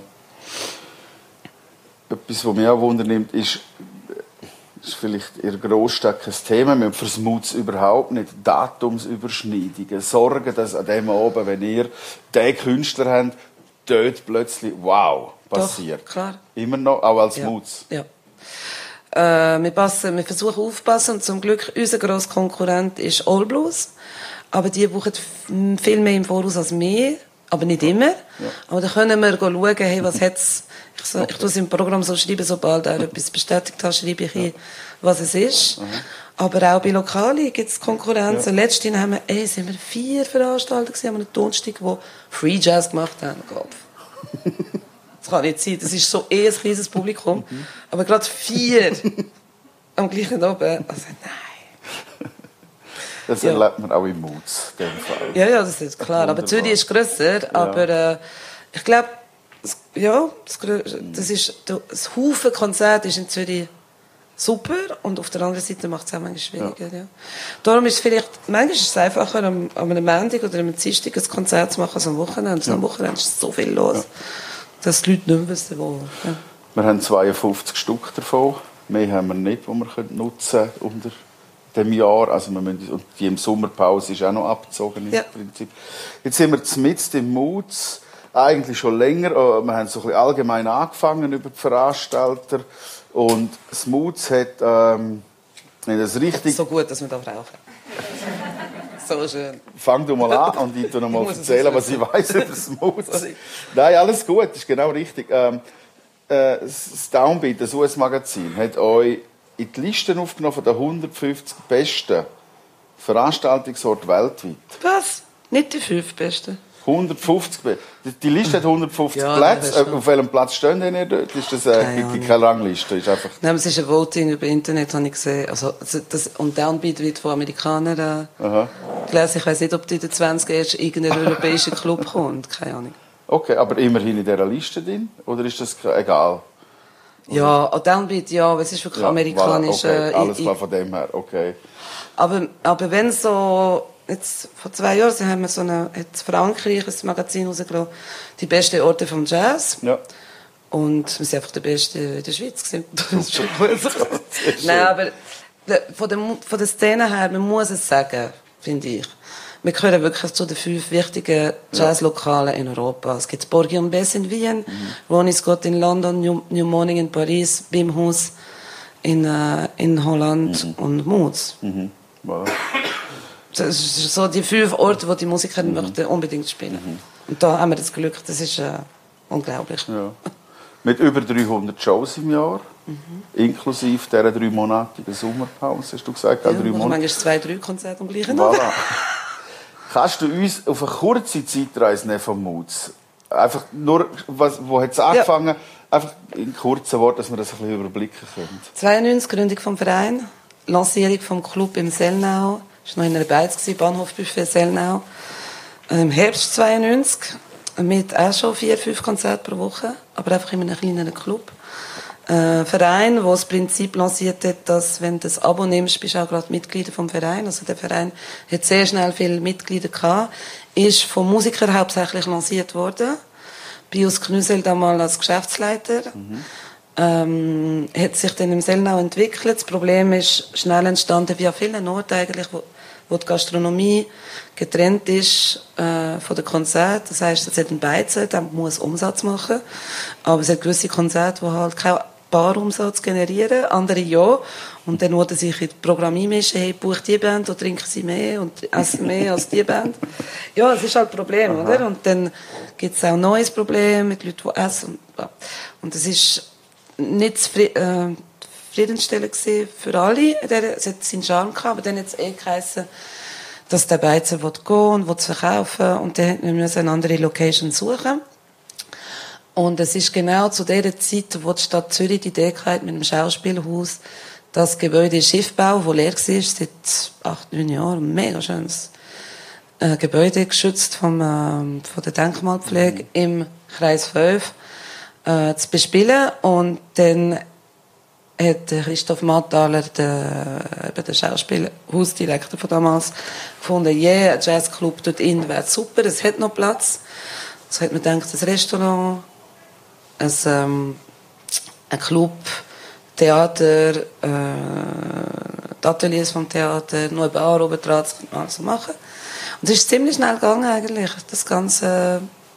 Etwas, was mich auch wundernimmt, ist, ist vielleicht in der Großstadt kein Thema. Wir versuchen es überhaupt nicht. Datumsüberschneidungen. Sorgen, dass an dem Abend, wenn ihr den Künstler habt, dort plötzlich wow passiert. Doch, klar. Immer noch, auch als ja. Moods. Ja. Äh, wir, passen, wir versuchen aufzupassen. Und zum Glück, unser grosser Konkurrent ist All Blues. Aber die buchen viel mehr im Voraus als wir. Aber nicht immer. Ja. Aber da können wir schauen, hey, was hat's. Ich, so, okay. ich tue es im Programm so schreiben, sobald er etwas bestätigt hat, schreibe ich ja. ein, was es ist. Mhm. Aber auch bei Lokalen gibt es Konkurrenzen. Ja. Letztens haben wir, ey, sind wir vier Veranstalter gesehen, haben wir einen Donnerstag, die Free Jazz gemacht haben. Das kann nicht sein, das ist so eh ein kleines Publikum. Mhm. Aber gerade vier am gleichen Abend. Also, nein. Das ja. erlebt man auch im Moods, in dem Fall. Ja, ja, das ist klar. Aber Zürich ist grösser. Ja. Aber äh, ich glaube, ja, das, das ist, das Haufen Konzert ist in Zürich super und auf der anderen Seite macht es auch manchmal schwieriger. Ja. Ja. Darum ist es vielleicht, manchmal ist es einfacher, am, am einem Montag oder am Dienstag ein Konzert zu machen als am Wochenende. Ja. Am Wochenende ist so viel los, ja. dass die Leute nicht mehr wissen, wo. Ja. Wir haben zweiundfünfzig Stück davon. Mehr haben wir nicht, die wir nutzen können unter dem Jahr. Also wir müssen, und die im Sommerpause ist auch noch abgezogen im ja. Prinzip. Jetzt sind wir mitten im Moods. Eigentlich schon länger. Wir haben so ein bisschen allgemein angefangen über die Veranstalter. Und das Moods hat, ähm, wenn das richtig... So gut, dass wir da rauchen. So schön. Fang du mal an und ich tu noch mal erzählen, was ich weiss über das Moods. Nein, alles gut, das ist genau richtig. Ähm, äh, das Downbeat, das U S-Magazin, hat euch in die Listen aufgenommen von den hundertfünfzig besten Veranstaltungsorten weltweit. Was? Nicht die fünf besten? hundertfünfzig. Die Liste hat hundertfünfzig ja, Plätze. Auf welchem Platz stehen denn ihr dort? Ist das äh, keine, keine Rangliste? Ist einfach... Nein, es ist ein Voting über Internet, habe ich gesehen. Also, das, und Downbeat wird von Amerikanern äh, gelesen. Ich weiss nicht, ob in den zwanzig erst irgendein europäischer Club kommt. Keine Ahnung. Okay, aber immerhin in dieser Liste drin? Oder ist das egal? Oder? Ja, Downbeat, ja, aber es ist wirklich Ja, amerikanisch. Okay, äh, alles ich, klar von dem her, okay. Aber, aber wenn so, jetzt, vor zwei Jahren haben wir so eine, hat Frankreich ein Magazin rausgelassen, die besten Orte vom Jazz. Ja. Und wir sind einfach der Beste in der Schweiz gewesen. Das ist schon gut. Nein, aber von der, von der Szene her, man muss es sagen, finde ich. Wir gehören wirklich zu den fünf wichtigen Jazzlokalen in Europa. Es gibt Borghi und Bess in Wien, mhm. Ronnie Scott in London, New, New Morning in Paris, Bimhus in, äh, in Holland mhm. und Moods. Mhm. Voilà. Das sind so die fünf Orte, wo die Musiker mhm. möchten unbedingt spielen. Mhm. Und da haben wir das Glück, das ist äh, unglaublich. Ja. Mit über dreihundert Shows im Jahr, mhm. inklusive dieser dreimonatigen Sommerpause, hast du gesagt? Ja, drei Monate. Manchmal zwei, drei Konzerte am gleichen voilà. Kannst du uns auf eine kurze Zeitreise nehmen von Moods? Einfach nur, was, wo hat es angefangen? Ja. Einfach in kurzen Worten, dass wir das ein bisschen überblicken können. zweiundneunzig, Gründung vom Verein, Lancierung vom Club im Sellnau, das war noch in einer Beiz, Bahnhofbuffet Sellnau. Im Herbst zweiundneunzig, mit auch schon vier, fünf Konzerte pro Woche, aber einfach in einem kleineren Club. Ein Verein, der das Prinzip lanciert hat, dass, wenn du ein Abo nimmst, bist du auch gerade Mitglieder vom Verein. Also der Verein hat sehr schnell viele Mitglieder gehabt, ist von Musikern hauptsächlich lanciert worden. Pius Knüsel damals als Geschäftsleiter. Mhm. Ähm, hat sich dann im Sellnau entwickelt. Das Problem ist schnell entstanden, wie an vielen Orten eigentlich, wo, wo die Gastronomie getrennt ist äh, von den Konzerten. Das heisst, es hat einen Beizen, der muss Umsatz machen. Aber es hat gewisse Konzerte, die halt keinen Barumsatz generieren, andere ja. Und dann wollen sich in die Programmie mischen, hey, buch die Band, oder trinken sie mehr und essen mehr als die Band. Ja, das ist halt ein Problem, Aha. oder? Und dann gibt es auch ein neues Problem mit Leuten, die essen. Und das ist nicht zufriedenstellend äh, für alle. Es hat seinen Charme gehabt, aber dann hat es eh geheißen, dass der Beizer gehen will und will verkaufen. Und dann müssen wir eine andere Location suchen. Und es ist genau zu der Zeit, wo die Stadt Zürich die Idee hatte, mit dem Schauspielhaus, das Gebäude Schiffbau, das leer war, seit acht, neun Jahren, ein mega schönes äh, Gebäude, geschützt vom, äh, von der Denkmalpflege, mhm. im Kreis fünf, äh, zu bespielen. Und dann hat Christoph Matthaler, der, der Schauspielhausdirektor von damals, gefunden, yeah, ein Jazzclub dort innen wäre super, es hat noch Platz. So hat man gedacht, ein Restaurant, ein, ähm, ein Club, Theater, äh, die Ateliers vom Theater, noch eine Bar oben dran, das kann man alles machen. Und es ist ziemlich schnell gegangen eigentlich, das ganze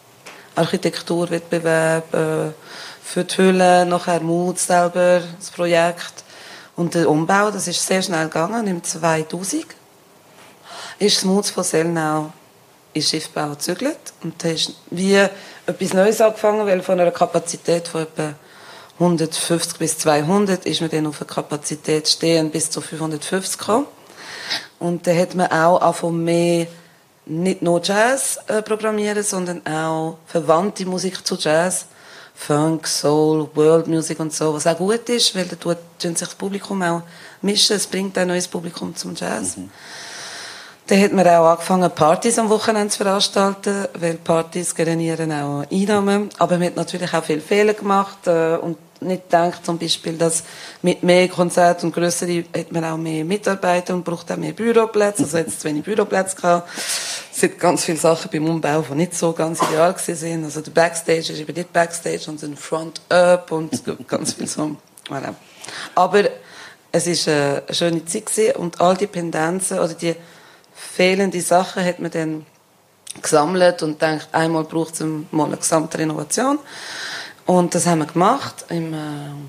Architekturwettbewerb, äh, für die Hülle, nachher Mut selber, das Projekt. Und der Umbau, das ist sehr schnell gegangen. Im zweitausend ist das Mut von Sellnau in Schiffbau gezügelt. Und da ist wie etwas Neues angefangen, weil von einer Kapazität von etwa hundertfünfzig bis zweihundert ist man dann auf eine Kapazität stehen bis zu fünfhundertfünfzig gekommen. Und da hat man auch angefangen mehr nicht nur Jazz äh, programmieren, sondern auch verwandte Musik zu Jazz. Funk, Soul, World Music und so, was auch gut ist, weil da tut sich das Publikum auch mischen, es bringt auch ein neues Publikum zum Jazz. Mhm. Dann hat man auch angefangen, Partys am Wochenende zu veranstalten, weil Partys generieren auch Einnahmen. Aber man hat natürlich auch viele Fehler gemacht äh, und nicht gedacht, zum Beispiel, dass mit mehr Konzerten und grössere hat man auch mehr Mitarbeiter und braucht auch mehr Büroplätze. Also jetzt zu wenig Büroplätze gehabt. Es sind ganz viele Sachen beim Umbau, die nicht so ganz ideal waren. Also der Backstage ist eben nicht Backstage, sondern Front-Up und ganz viel so. Voilà. Aber es war eine schöne Zeit gewesen und all die Pendenzen oder die fehlenden Sachen hat man dann gesammelt und denkt, einmal braucht es mal eine gesamte Renovation. Und das haben wir gemacht im äh,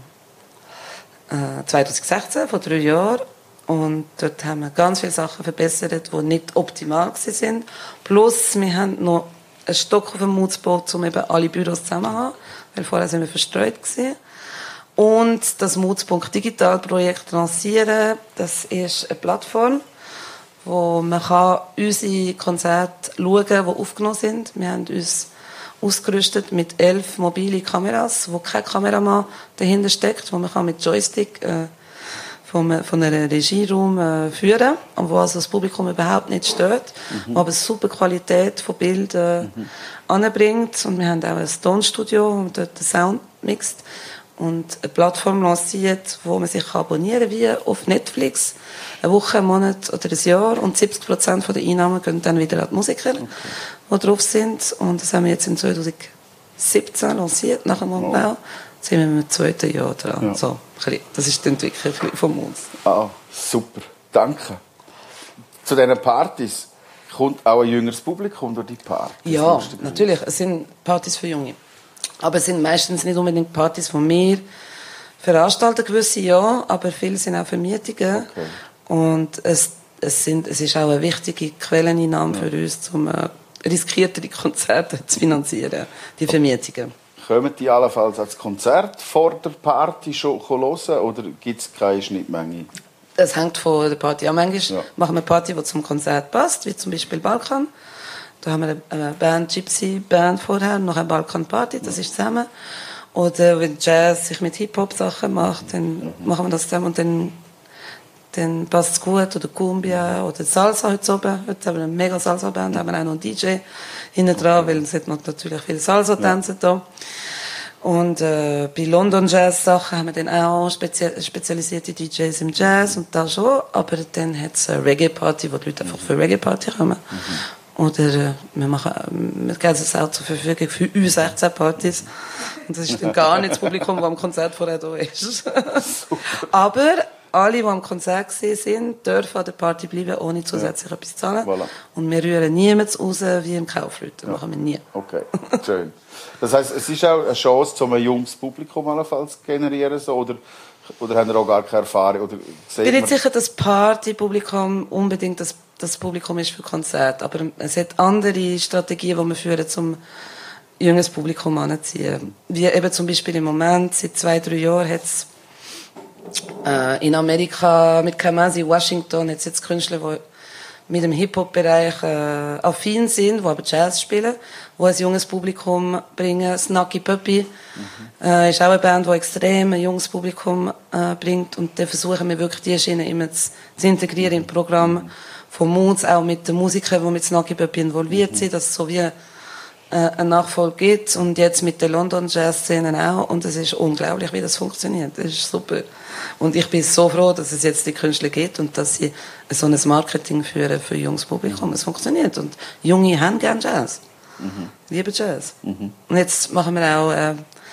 zweitausendsechzehn, vor drei Jahren. Und dort haben wir ganz viele Sachen verbessert, die nicht optimal waren. Plus, wir haben noch einen Stock auf dem Mut gebaut, um eben alle Büros zusammen zu haben, weil vorher sind wir verstreut gewesen. Und das Moods.Punkt Digital Projekt lancieren, das ist eine Plattform, wo man kann unsere Konzerte schauen kann, die aufgenommen sind. Wir haben uns ausgerüstet mit elf mobile Kameras, wo kein Kameramann dahinter steckt, wo man kann mit Joystick äh, vom, von einem Regieraum äh, führen, wo also das Publikum überhaupt nicht stört, mhm. wo aber super Qualität von Bildern mhm. anbringt. Und wir haben auch ein Tonstudio, wo man dort den Sound mixt und eine Plattform lanciert, wo man sich abonnieren kann, wie auf Netflix, eine Woche, einen Monat oder ein Jahr. Und siebzig Prozent der Einnahmen gehen dann wieder an die Musiker, okay. die drauf sind. Und das haben wir jetzt im zweitausendsiebzehn lanciert, nach dem Umbau. Oh. Jetzt sind wir im zweiten Jahr dran. Ja. So, das ist die Entwicklung von uns. Ah, super. Danke. Zu diesen Partys kommt auch ein jüngeres Publikum durch die Partys? Ja, natürlich. Es sind Partys für Junge. Aber es sind meistens nicht unbedingt Partys von mir veranstalten, gewisse ja, aber viele sind auch Vermietungen. Okay. Und es, es, sind, es ist auch eine wichtige Quelleneinnahme ja. für uns, um äh, riskiertere Konzerte zu finanzieren, die Vermietungen. Kommen die allenfalls als Konzert vor der Party schon hören oder gibt es keine Schnittmenge? Das hängt von der Party an. Manchmal ja. machen wir eine Party, die zum Konzert passt, wie zum Beispiel Balkan. Da haben wir eine Band, Gypsy Band vorher, noch eine Balkan Party, das ist zusammen. Oder wenn Jazz sich mit Hip-Hop-Sachen macht, dann mhm. machen wir das zusammen und dann, dann passt es gut. Oder Cumbia oder Salsa heute oben. Heute haben wir eine mega Salsa-Band, haben wir auch noch einen D J hinten dran, okay. weil es hat natürlich viele Salsa-Tänze ja. da. Und äh, bei London Jazz-Sachen haben wir dann auch spezie- spezialisierte D Js im Jazz und da schon. Aber dann hat es eine Reggae-Party, wo die Leute einfach für Reggae-Party kommen. Mhm. Oder äh, wir, machen, wir geben es auch zur Verfügung für U sechzehn Partys. Und das ist dann gar nicht das Publikum, das am Konzert vorher da ist. Aber alle, die am Konzert sind, dürfen an der Party bleiben, ohne zusätzlich ja. etwas zu zahlen. Voilà. Und wir rühren niemanden raus wie im Kaufleuten. Das ja. machen wir nie. Okay, schön. Das heisst, es ist auch eine Chance, um ein junges Publikum allenfalls zu generieren, so, oder, oder haben Sie auch gar keine Erfahrung? Oder ich bin nicht sicher, dass das Partypublikum unbedingt das, das Publikum ist für Konzerte, aber es hat andere Strategien, die wir führen, um junges Publikum anzuziehen. Wie eben zum Beispiel im Moment, seit zwei, drei Jahren hat es äh, in Amerika mit Kamasi, Washington, hat es jetzt Künstler, die mit dem Hip-Hop-Bereich äh, affin sind, die aber Jazz spielen, die ein junges Publikum bringen. Snacky Puppy mhm. äh, ist auch eine Band, die extrem ein junges Publikum äh, bringt. Und da versuchen wir wirklich, die Schiene immer zu, zu integrieren im Programm mhm. von Moods, auch mit den Musikern, die mit Snacky Puppy involviert mhm. sind, dass es so wie äh, einen Nachfolge gibt. Und jetzt mit der London Jazz-Szene auch. Und es ist unglaublich, wie das funktioniert. Das ist super. Und ich bin so froh, dass es jetzt die Künstler gibt und dass sie so ein Marketing führen für junges Publikum. Es funktioniert. Und Junge haben gerne Jazz. Mhm. Lieben Jazz. Mhm. Und jetzt machen wir auch äh,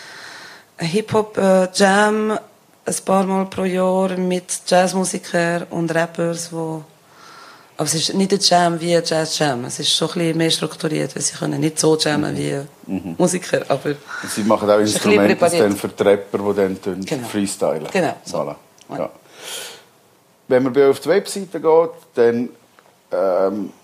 ein Hip-Hop-Jam äh, ein paar Mal pro Jahr mit Jazzmusikern und Rappers, wo aber es ist nicht ein Jam wie ein Jazz-Jam. Es ist schon ein bisschen mehr strukturiert, weil sie können nicht so jammen wie mhm. Musiker. Aber sie machen auch Instrumente dann für die Rapper, die dann genau. freestylen. Genau. So. Voilà. Ja. Wenn man bei euch auf die Webseite geht, dann ähm,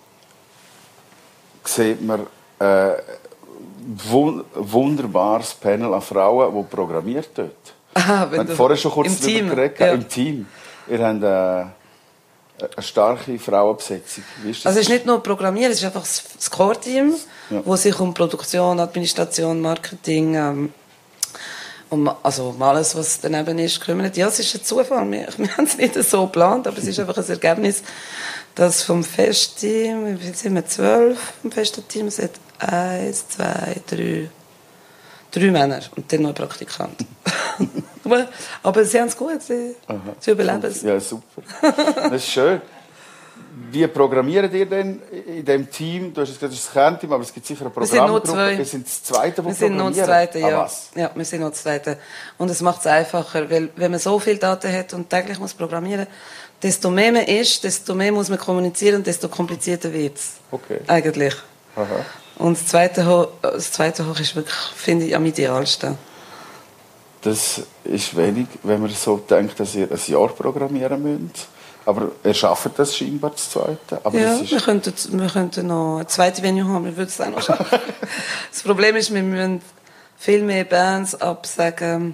sieht man ein äh, wun- wunderbares Panel an Frauen, die programmiert dort. Ah, wenn wir haben vorher schon kurz im darüber Team. geredet. Ja. Im Team. Ihr habt äh, eine starke Frauenbesetzung. Wie ist das? Also es ist nicht nur Programmieren, es ist einfach das Core-Team, ja. wo sich um Produktion, Administration, Marketing, ähm, um, also um alles, was daneben ist, kümmert. Ja, es ist ein Zufall. Wir, wir haben es nicht so geplant, aber es ist einfach ein Ergebnis, dass vom Festteam, wie sind wir, zwölf vom festen Team, es hat eins, zwei, drei, drei Männer und dann noch ein Praktikant. aber, aber sie haben es gut, sie, sie überleben es. Ja, super. Das ist schön. Wie programmiert ihr denn in diesem Team? Du hast gesagt, das ist das Kernteam, aber es gibt sicher eine Programmgruppe. Wir sind das Zweite, Wir sind noch das Zweite, ja. Ah, was? Ja, wir sind noch das Zweite. Und es macht es einfacher, weil wenn man so viele Daten hat und täglich muss programmieren, desto mehr man ist, desto mehr muss man kommunizieren und desto komplizierter wird es. Okay. Eigentlich. Aha. Und das Zweite Hoch, das Zweite Hoch ist wirklich, finde ich, am idealsten. Das ist wenig, wenn man so denkt, dass ihr ein Jahr programmieren müsst. Aber ihr schafft das scheinbar, das Zweite. Aber ja, das ist... wir, könnten, wir könnten noch eine zweite Venue haben, wir würden es auch noch schaffen. Das Problem ist, wir müssen viel mehr Bands absagen.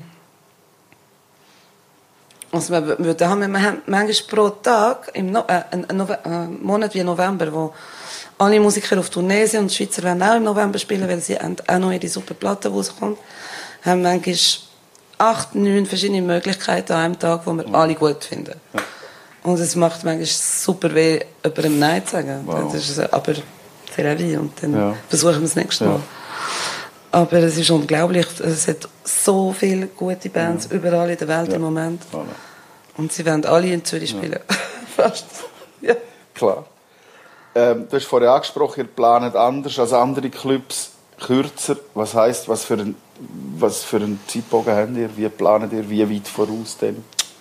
Also wir, wir, da haben wir manchmal pro Tag, im no- äh, ein, ein, Nove- ein Monat wie November, wo alle Musiker auf Tournee sind und die Schweizer werden auch im November spielen, weil sie auch noch ihre super Platte rauskommt, haben manchmal acht, neun verschiedene Möglichkeiten an einem Tag, die wir ja. alle gut finden. Ja. Und es macht manchmal super weh, jemandem Nein zu sagen. Wow. Das ist aber sehr weh und dann ja. versuchen wir es nächstes Mal. Ja. Aber es ist unglaublich, es hat so viele gute Bands ja. überall in der Welt ja. im Moment. Voilà. Und sie wollen alle in Zürich spielen. Ja. Fast. Ja. Klar. Ähm, du hast vorher angesprochen, ihr plant anders als andere Clubs, kürzer. Was heisst, was für ein, was für einen Zeitbogen habt ihr? Wie plant ihr? Wie weit voraus denn?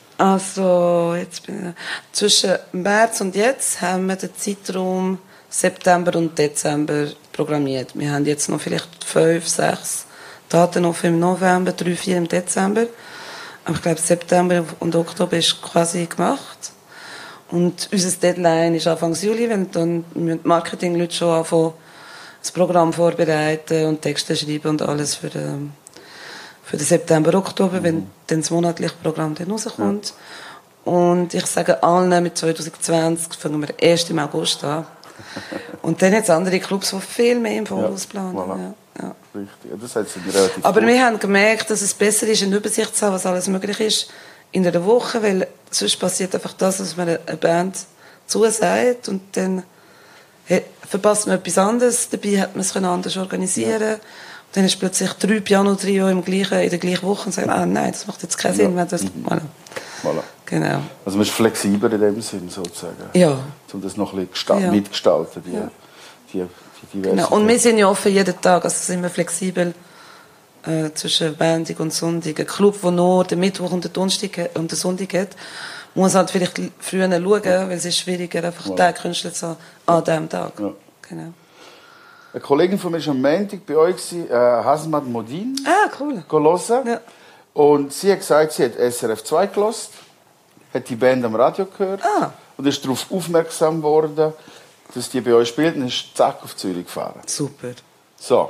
Also, jetzt bin ich, zwischen März und jetzt haben wir den Zeitraum September und Dezember programmiert. Wir haben jetzt noch vielleicht fünf, sechs Daten noch im November, drei, vier im Dezember. Aber ich glaube, September und Oktober ist quasi gemacht. Und unser Deadline ist Anfang Juli, wenn dann die Marketingleute schon anfangen, das Programm vorbereiten und Texte schreiben und alles für den, für den September, Oktober, mhm. wenn dann das monatliche Programm dann rauskommt. Ja. Und ich sage allen, mit zwanzig zwanzig fangen wir erst im August an. Und dann jetzt andere Clubs, die viel mehr im Voraus planen. Ja, voilà. ja, ja. Richtig. Das hat sich relativ Aber gut. wir haben gemerkt, dass es besser ist, eine Übersicht zu haben, was alles möglich ist in einer Woche, weil sonst passiert einfach das, dass man eine Band zusagt und dann verpasst man etwas anderes, dabei hat man es anders organisieren ja. Und dann ist plötzlich drei Piano-Trio im gleichen, in der gleichen Woche und sagt, ah nein, das macht jetzt keinen Sinn. Ja. Wenn das, mhm. voilà. Voilà. Genau. Also man ist flexibler in dem Sinn, sozusagen. Ja. Um das noch ein bisschen ja. mitgestalten, die, ja. die, die Diversität. Genau. Und wir sind ja offen jeden Tag, also sind wir flexibel äh, zwischen Montag und Sonntag. Ein Club, der nur den Mittwoch und den Donnerstag und den Sonntag hat, muss halt vielleicht früher schauen, ja. weil es ist schwieriger, einfach ja. den Künstler zu haben, an diesem Tag. Ja. Genau. Eine Kollegin von mir war am Montag bei euch, äh, Hazmat Modin. Ah, cool. Hören. Ja. Und sie hat gesagt, sie hat S R F zwei gehört, hat die Band am Radio gehört ah. und ist darauf aufmerksam geworden, dass die bei euch spielt und ist zack auf Zürich gefahren. Super. So.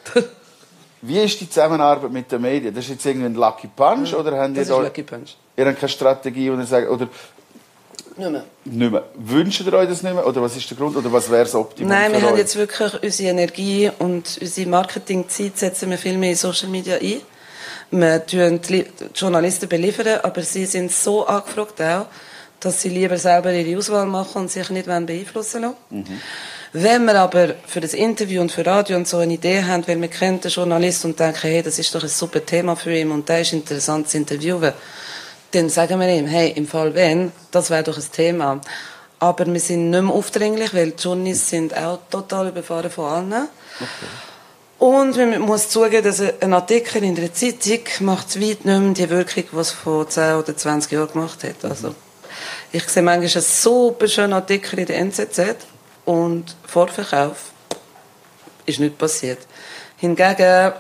Wie ist die Zusammenarbeit mit den Medien? Das ist jetzt irgendwie ein Lucky Punch? Ja, oder habt das ihr ist da, Lucky Punch. Ihr habt keine Strategie, oder sagt, oder nicht mehr. Nicht mehr. Wünscht ihr euch das nicht mehr? Oder was ist der Grund? Oder was wäre das Optimum Nein, für wir haben euch? jetzt wirklich unsere Energie und unsere Marketingzeit setzen wir viel mehr in Social Media ein. Wir tun die Journalisten beliefern, aber sie sind so angefragt auch, dass sie lieber selber ihre Auswahl machen und sich nicht beeinflussen lassen. Mhm. Wenn wir aber für das Interview und für Radio und so eine Idee haben, weil wir kennen den Journalist und denken, hey, das ist doch ein super Thema für ihn und der ist interessant zu interviewen, dann sagen wir ihm, hey, im Fall wenn, das wäre doch ein Thema. Aber wir sind nicht mehr aufdringlich, weil die Journalisten sind auch total überfahren von allen. Okay. Und man muss zugeben, dass ein Artikel in der Zeitung macht weit nicht mehr die Wirkung, die es vor zehn oder zwanzig Jahren gemacht hat. Also, ich sehe manchmal einen super schönen Artikel in der N Z Z und Vorverkauf ist nicht passiert. Hingegen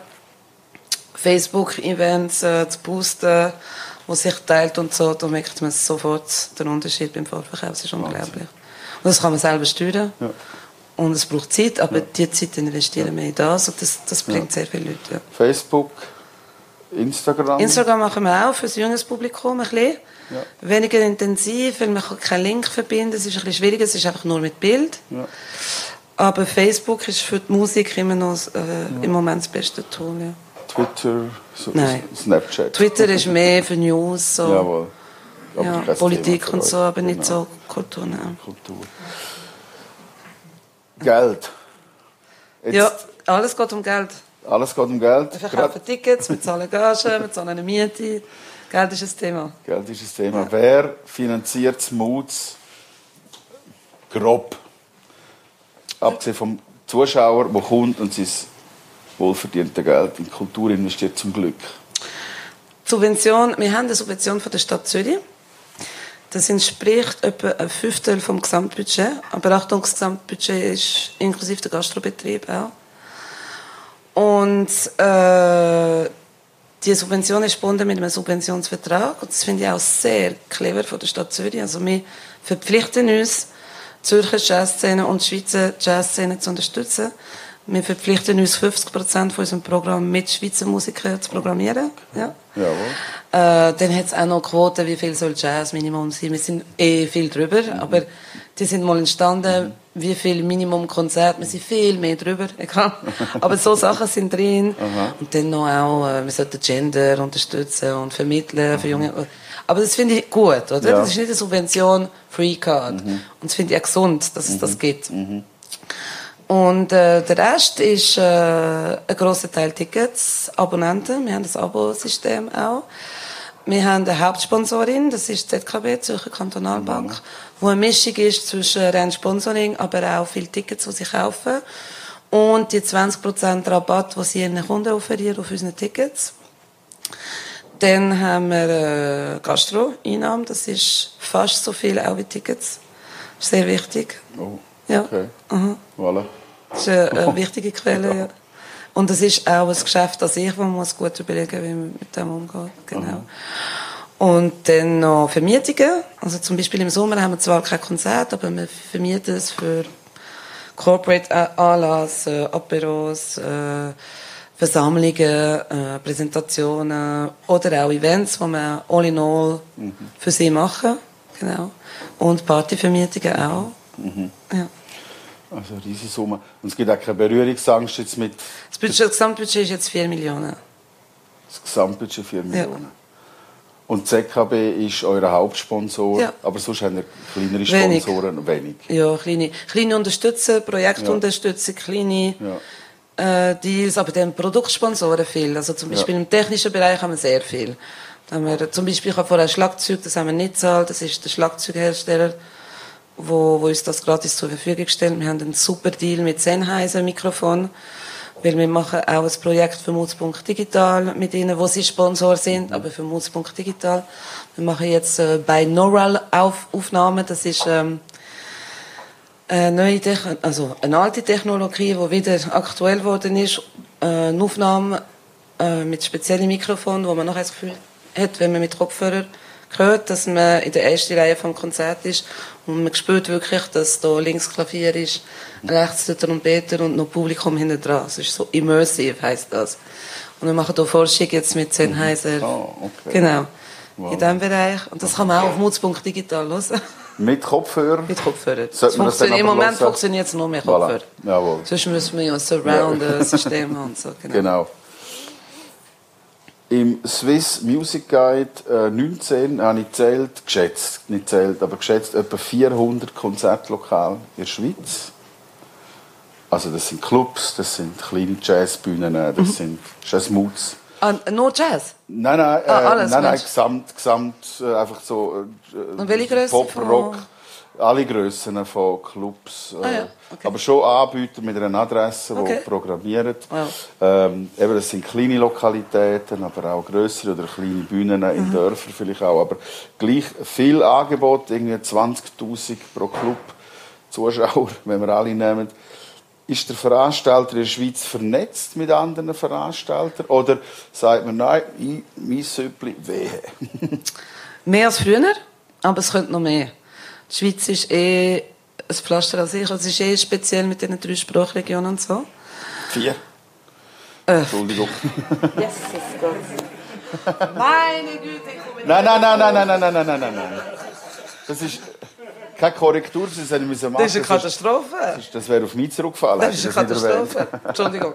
Facebook-Events äh, zu boosten, wo sich teilt und so, da merkt man sofort den Unterschied beim Vorverkauf. Das ist unglaublich. Und das kann man selber steuern. Ja. Und es braucht Zeit, aber ja. die Zeit investieren wir in das und das, das bringt ja. sehr viele Leute. Ja. Facebook, Instagram? Instagram machen wir auch für das junges Publikum ein bisschen. Ja. Weniger intensiv, weil man keinen Link verbinden kann. Es ist ein bisschen schwieriger, es ist einfach nur mit Bild. Ja. Aber Facebook ist für die Musik immer noch äh, ja. im Moment das beste Tool. Ja. Twitter, so Nein. Snapchat? Twitter ist mehr für News, so. Jawohl. Ja, Politik und so, aber nicht genau. so Kultur. Nein. Kultur. Geld. Jetzt, ja, alles geht um Geld. Alles geht um Geld. Wir verkaufen Tickets, wir zahlen Gagen, wir zahlen eine Miete. Geld ist ein Thema. Geld ist ein Thema. Ja. Wer finanziert das Moods grob? Abgesehen vom Zuschauer, der kommt und sein wohlverdiente Geld in Kultur investiert, zum Glück. Subvention. Wir haben eine Subvention von der Stadt Zürich. Das entspricht etwa ein Fünftel vom Gesamtbudget. Aber Achtung, das Gesamtbudget ist inklusive der Gastrobetrieb auch. Und äh, die Subvention ist verbunden mit einem Subventionsvertrag. Und das finde ich auch sehr clever von der Stadt Zürich. Also wir verpflichten uns, die Zürcher Jazzszene und die Schweizer Jazzszene zu unterstützen. Wir verpflichten uns, fünfzig Prozent von unserem Programm mit Schweizer Musikern zu programmieren. Ja. Jawohl. Äh, dann hat es auch noch Quoten, wie viel soll Jazz Minimum sein. Wir sind eh viel drüber, mhm. aber Die sind mal entstanden, mhm. wie viel Minimum-Konzert, wir sind viel mehr drüber, egal. Aber so Sachen sind drin. Aha. Und dann noch auch, äh, wir sollten Gender unterstützen und vermitteln für Junge. Aber das finde ich gut, oder? Ja. Das ist nicht eine Subvention, Free Card. Mhm. Und das finde ich auch gesund, dass es mhm. das gibt. Mhm. Und äh, der Rest ist äh, ein grosser Teil Tickets, Abonnenten. Wir haben das Abo-System auch. Wir haben eine Hauptsponsorin, das ist die Z K B, Zürcher Kantonalbank, mhm. wo eine Mischung ist zwischen rein Sponsoring, aber auch viele Tickets, die sie kaufen. Und die zwanzig Prozent Rabatt, die sie ihren Kunden offerieren auf unseren Tickets. Dann haben wir äh, Gastro-Einnahmen, das ist fast so viel auch wie Tickets. Das ist sehr wichtig. Oh, okay. Ja. Mhm. Voilà. Das ist eine, eine wichtige Quelle, ja. Und es ist auch ein Geschäft an sich, wo man muss gut überlegen, wie man mit dem umgeht. Genau. Mhm. Und dann noch Vermietungen. Also zum Beispiel im Sommer haben wir zwar kein Konzert, aber wir vermieten es für Corporate Anlass, äh, Aperos, äh, Versammlungen, äh, Präsentationen oder auch Events, die wir all in all mhm. für sie machen. Genau. Und Partyvermietungen auch. Mhm. Ja. Also riesige Summe. Und es gibt auch keine Berührungsangst jetzt mit... Das, Budget, das Gesamtbudget ist jetzt vier Millionen. Das Gesamtbudget vier Millionen. Ja. Und Z K B ist euer Hauptsponsor, ja. aber sonst haben ihr kleinere Sponsoren? Wenig. Wenig. Ja, kleine, kleine Unterstützer, Projektunterstützer, kleine ja. äh, Deals, aber dann Produktsponsoren viel. Also zum Beispiel ja. im technischen Bereich haben wir sehr viel. Da haben wir, zum Beispiel, ich habe vorher Schlagzeug, das haben wir nicht gezahlt, das ist der Schlagzeughersteller, wo, wo uns das gratis zur Verfügung stellt. Wir haben einen super Deal mit Sennheiser Mikrofon, weil wir machen auch ein Projekt für Moods.Digital Digital mit ihnen, wo sie Sponsor sind, aber für Moods.Digital Digital. Wir machen jetzt äh, Binaural Auf Aufnahmen, das ist ähm, eine neue Techn- also eine alte Technologie, die wieder aktuell geworden ist, äh, eine Aufnahme äh, mit speziellen Mikrofonen, wo man nachher das Gefühl hat, wenn man mit Kopfhörer hört, dass man in der ersten Reihe vom Konzert ist und man spürt wirklich, dass da links Klavier ist, rechts der Trompeter und noch Publikum hinten dran. Das ist so immersive, heisst das. Und wir machen hier Forschung jetzt mit Sennheiser. Oh, okay. Genau. Wow. In diesem Bereich. Und das kann man auch auf Moods.Digital hören. Mit Kopfhörer? Mit Kopfhörer. Das funktioniert, Im Moment hören? Funktioniert es nur mit Kopfhörer. Voilà. Jawohl. Sonst müssen wir ja ein Surround-System haben und so. Genau. genau. Im Swiss Music Guide äh, neunzehn habe ich gezählt, geschätzt, nicht gezählt, aber geschätzt, etwa vierhundert Konzertlokale in der Schweiz. Also das sind Clubs, das sind kleine Jazzbühnen, das mhm. sind Jazzmoods. Ah, nur Jazz? Nein, nein, äh, ah, alles, nein, nein, gesamt, gesamt äh, einfach so äh, Und welche Größe Pop, Rock, alle Grössen von Clubs. Äh, ah, ja. okay. Aber schon Anbieter mit einer Adresse, die okay. programmieren. Wow. Ähm, eben, das sind kleine Lokalitäten, aber auch grössere oder kleine Bühnen in mhm. Dörfern vielleicht auch. Aber gleich viel Angebot, irgendwie zwanzigtausend pro Club Zuschauer, wenn wir alle nehmen. Ist der Veranstalter in der Schweiz vernetzt mit anderen Veranstaltern? Oder sagt man, nein, ich, mein Süppli, wehe? Mehr als früher, aber es könnte noch mehr. Die Schweiz ist eh ein Pflaster an sich. Es ist eh speziell mit diesen drei Sprachregionen und so. Vier? Äh. Entschuldigung. Jesus Gott. Meine Güte, ich komme nicht. Nein, nein, nein, nein, nein, nein, nein, nein, nein, nein. Das ist keine Korrektur, das hätte ich machen. Das ist eine Katastrophe. Das, ist, das wäre auf mich zurückgefallen. Das ist eine Katastrophe. Entschuldigung.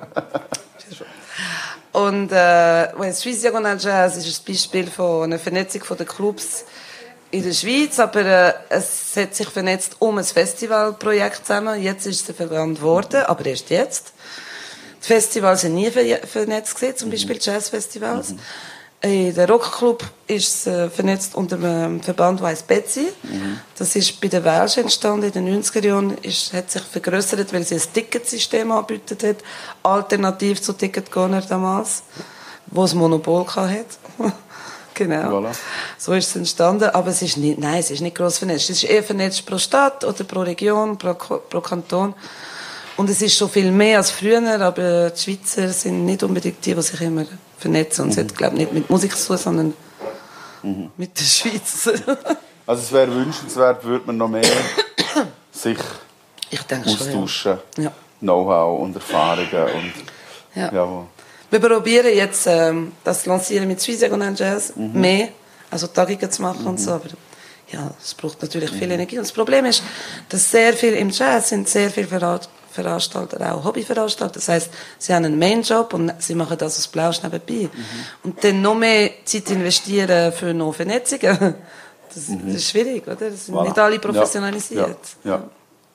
Und äh, Swiss Diagonal Jazz ist ein Beispiel von einer Vernetzung der Clubs in der Schweiz, aber äh, es hat sich vernetzt um ein Festivalprojekt zusammen. Jetzt ist es verwandt worden, aber erst jetzt. Die Festivals sind nie vernetzt gewesen, zum Beispiel Jazzfestivals. Mhm. In der Rockclub ist es äh, vernetzt unter einem Verband, der heisst Betsy. Mhm. Das ist bei den Welschen entstanden in den neunziger Jahren. Ist, hat sich vergrössert, weil sie ein Ticketsystem angebietet hat, alternativ zu Ticketgoner damals, wo es Monopol hatte. Genau. Voilà. So ist es entstanden, aber es ist nicht, nein, es ist nicht gross vernetzt. Es ist eher vernetzt pro Stadt oder pro Region, pro, pro Kanton. Und es ist schon viel mehr als früher, aber die Schweizer sind nicht unbedingt die, die sich immer vernetzen. Und es hat, glaube ich, nicht mit Musik zu tun, sondern mhm. mit der Schweiz. Also es wäre wünschenswert, würde man noch mehr sich ich denke austauschen. Schon, ja. Know-how und Erfahrungen. Und, ja. Ja. Wir probieren jetzt ähm, das Lancieren mit Swiss Diagonal Jazz mhm. mehr, also Tagungen zu machen mhm. und so, aber ja, es braucht natürlich viel Energie. Und das Problem ist, dass sehr viel im Jazz sind sehr viele Veranstalter, auch Hobbyveranstalter. Das heisst, sie haben einen Mainjob und sie machen das aus Blausch nebenbei. Mhm. Und dann noch mehr Zeit investieren für noch Vernetzungen, das, mhm. das ist schwierig, oder? Das sind voilà. nicht alle professionalisiert. Ja. Ja. Ja.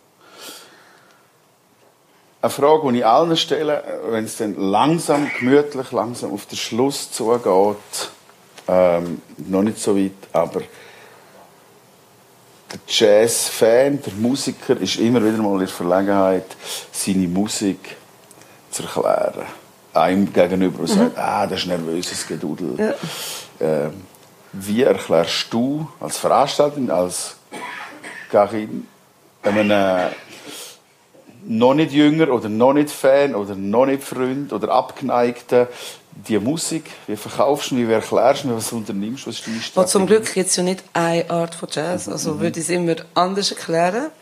Eine Frage, die ich allen stelle, wenn es dann langsam, gemütlich, langsam auf den Schluss zugeht, ähm, noch nicht so weit, aber der Jazz-Fan, der Musiker, ist immer wieder mal in der Verlegenheit, seine Musik zu erklären. Einem gegenüber, der mhm. sagt, ah, das ist nervöses Gedudel. Ja. Ähm, wie erklärst du als Veranstalterin, als Karin, einem noch nicht jünger oder noch nicht Fan oder noch nicht Freund oder Abgeneigten die Musik? Wie verkaufst du, wie erklärst du, was unternimmst, was ist deine Strategie? Zum Glück gibt es ja nicht eine Art von Jazz, also mhm. würde ich es immer anders erklären.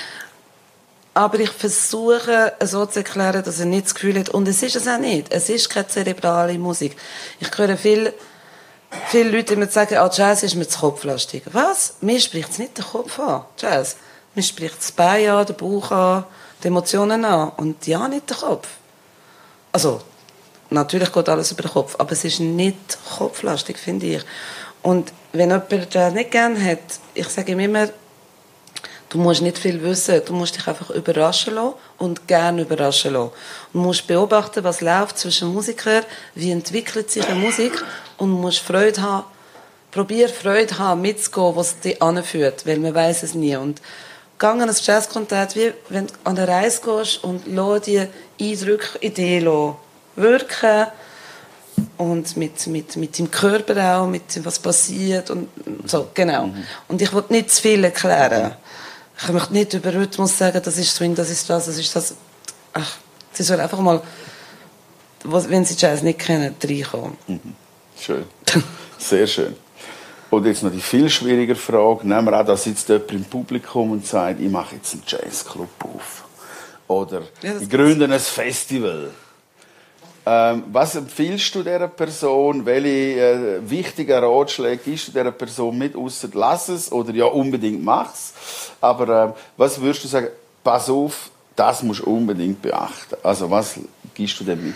Aber ich versuche so zu erklären, dass er nicht das Gefühl hat, und es ist es auch nicht, es ist keine zerebrale Musik. Ich höre viele, viele Leute immer sagen, ah, Jazz ist mir zu kopflastig. Was? Mir spricht es nicht den Kopf an, Jazz. Mir spricht das Bein an, den Bauch an, die Emotionen an und ja, nicht den Kopf. Also, natürlich geht alles über den Kopf, aber es ist nicht kopflastig, finde ich. Und wenn jemand Jazz nicht gerne hat, ich sage ihm immer, du musst nicht viel wissen, du musst dich einfach überraschen lassen und gerne überraschen lassen. Du musst beobachten, was läuft zwischen Musikern, wie entwickelt sich eine Musik und du musst Freude haben, probier Freude haben, mitzugehen, was dich anführt, weil man weiß es nie. Und gang an ein Jazzkonzert, wie wenn du an eine Reise gehst und lass die Eindrücke in dir wirken und mit, mit, mit deinem Körper auch, mit dem, was passiert und so, genau. Mhm. Und ich will nicht zu viel erklären. Ich möchte nicht über Rhythmus sagen, das ist Swing, das ist das, das ist das. Ach, sie sollen einfach mal, wenn sie Jazz nicht kennen, reinkommen. Mhm. Schön. Sehr schön. Und jetzt noch die viel schwierigere Frage. Nehmen wir an, da sitzt jemand im Publikum und sagt, ich mache jetzt einen Jazzclub auf. Oder ja, ich gründe ein Festival. Ähm, was empfiehlst du dieser Person? Welche äh, wichtigen Ratschläge gibst du dieser Person mit? Ausser lass es oder ja, unbedingt mach es. Aber äh, was würdest du sagen, pass auf, das musst du unbedingt beachten? Also was gibst du dem mit?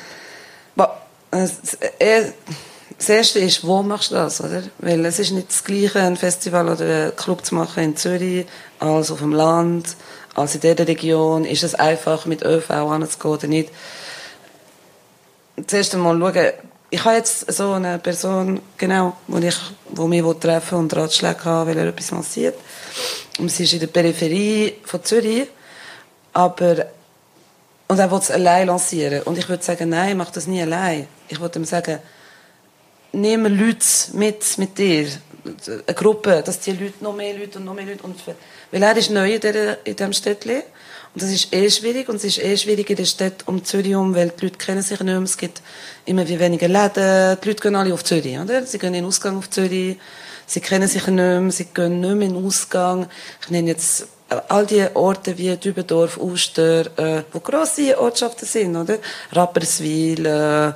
Das Erste ist, wo machst du das, oder? Weil es ist nicht das Gleiche, ein Festival oder einen Club zu machen in Zürich, als auf dem Land, als in dieser Region. Ist es einfach, mit ÖV hinzugehen oder nicht? Zuerst einmal schauen, ich habe jetzt so eine Person, genau, wo ich, wo mich treffen und Ratschläge haben, weil er etwas passiert. Und sie ist in der Peripherie von Zürich, aber, und er will es allein lancieren. Und ich würde sagen, nein, mach das nie allein. Ich würde ihm sagen, nimm Leute mit, mit dir, eine Gruppe, dass die Leute, noch mehr Leute und noch mehr Leute, und, weil er ist neu in, der, in diesem Städtchen. Und das ist eh schwierig, und es ist eh schwierig in der Stadt um Zürich herum, weil die Leute kennen sich nicht mehr, es gibt immer wie weniger Läden, die Leute gehen alle auf Zürich, oder? Sie gehen in den Ausgang auf Zürich, sie kennen sich nicht mehr, sie gehen nicht mehr in den Ausgang. Ich nenne jetzt all die Orte wie Dübendorf, Uster, äh, wo grosse Ortschaften sind, oder? Rapperswil, äh,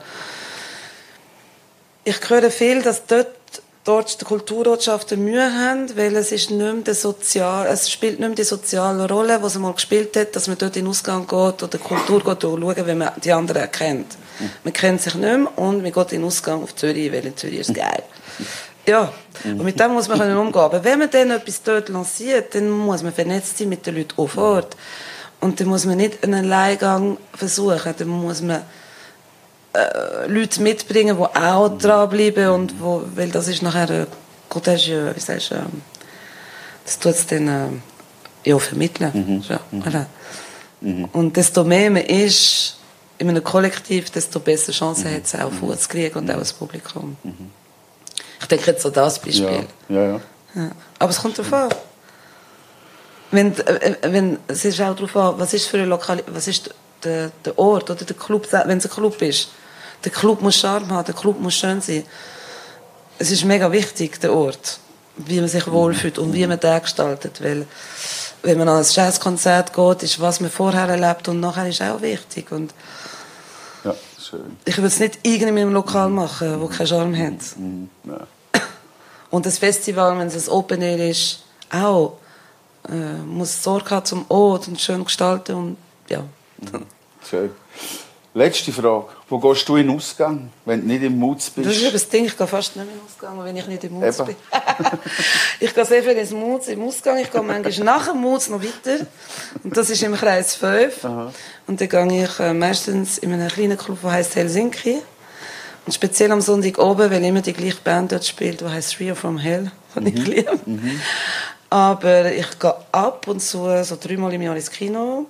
ich höre viel, dass dort, dort die Kulturortschaften Mühe haben, weil es ist nicht mehr die Sozial, es spielt nicht mehr die soziale Rolle, die sie mal gespielt hat, dass man dort in den Ausgang geht oder Kultur geht und schaut, wenn man die anderen erkennt. Mhm. Man kennt sich nicht mehr und man geht in den Ausgang auf Zürich, weil in Zürich ist es geil. Ja, und mit dem muss man umgehen. Aber wenn man dann etwas dort lanciert, dann muss man vernetzt sein mit den Leuten auch vor Ort. Und dann muss man nicht einen Alleingang versuchen, dann muss man Äh, Leute mitbringen, die auch dranbleiben und wo, weil das ist nachher äh, contagieux, wie sagst du, äh, das tut es dann äh, ja, vermitteln. Mhm. Ja, voilà. Mhm. Und desto mehr man ist in einem Kollektiv, desto bessere Chancen mhm. hat es auch Fuß zu kriegen und auch das Publikum. Mhm. Ich denke jetzt an das Beispiel. Ja. Ja, ja. Ja. Aber es kommt darauf an. Wenn, äh, wenn, es ist auch darauf an, was ist für eine Lokal, was ist der, der Ort oder der Club, wenn es ein Club ist. Der Club muss Charme haben, der Club muss schön sein. Es ist mega wichtig, der Ort, wie man sich wohlfühlt und wie man den gestaltet. Weil, wenn man an ein Jazzkonzert geht, ist, was man vorher erlebt und nachher ist auch wichtig. Und ja, schön. Ich würde es nicht irgendwie in einem Lokal machen, wo keinen Charme hat. Mhm. Ja. Und das Festival, wenn es ein Open Air ist, auch äh, muss Sorge haben zum Ort und schön gestalten und ja. Schön. Letzte Frage. Wo gehst du in den Ausgang, wenn du nicht im Mutz bist? Das ist das Ding, ich gehe fast nicht mehr in den Ausgang, wenn ich nicht im Mutz Eben. bin. Ich gehe sehr viel ins Mutz, im Ausgang. Ich gehe manchmal nach dem Mutz noch weiter. Und das ist im Kreis fünf. Aha. Und dann gehe ich äh, meistens in einen kleinen Club, der heisst Helsinki. Und speziell am Sonntag oben, weil immer die gleiche Band dort spielt, die heisst Rio from Hell. Von mhm. ich liebe. Mhm. Aber ich gehe ab und zu so dreimal im Jahr ins Kino.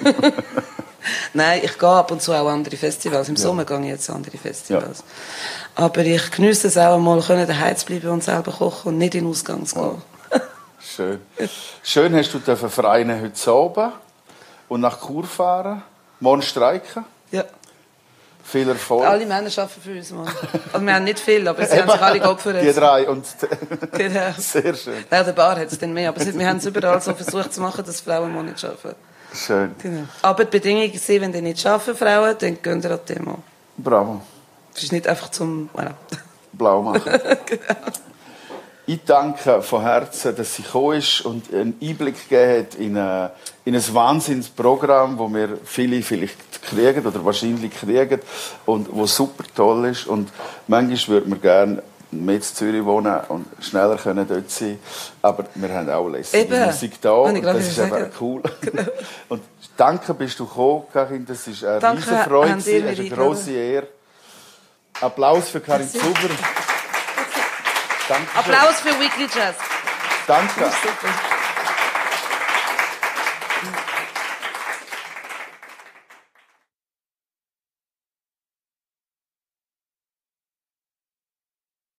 Nein, ich gehe ab und zu auch andere Festivals. Im ja. Sommer gehe ich jetzt an andere Festivals. Ja. Aber ich genieße es auch einmal, daheim zu bleiben und selber kochen und nicht in den Ausgang zu gehen. Wow. Schön. Schön hast du den Verein heute Abend und nach Chur fahren. Morgen streiken. Ja. Viel Erfolg. Alle Männer arbeiten für uns, Mann. Also wir haben nicht viel, aber sie haben sich alle geopfert. Die drei. Und genau. Sehr schön. Ja, der Bar hat es dann mehr. Aber wir haben es überall so versucht zu machen, dass Frauen mal nicht arbeiten. Schön. Genau. Aber die Bedingung ist, wenn die nicht arbeiten, Frauen, dann gehen ihr an die Demo. Bravo. Das ist nicht einfach zum... Voilà. Blau machen. Genau. Ich danke von Herzen, dass sie gekommen ist und einen Einblick gegeben hat in, eine, in ein Wahnsinnsprogramm, das wir viele vielleicht kriegen oder wahrscheinlich kriegen und das super toll ist. Und manchmal würde man gerne mehr in Zürich wohnen und schneller können dort sein. Aber wir haben auch lässige Musik da und das ist eben cool. Genau. Und danke, bist du gekommen, Karin. Das ist eine danke, riesen Freude, es ist eine grosse Ehre. Applaus für Karin Zuber. Applaus für Weekly Jazz. Danke.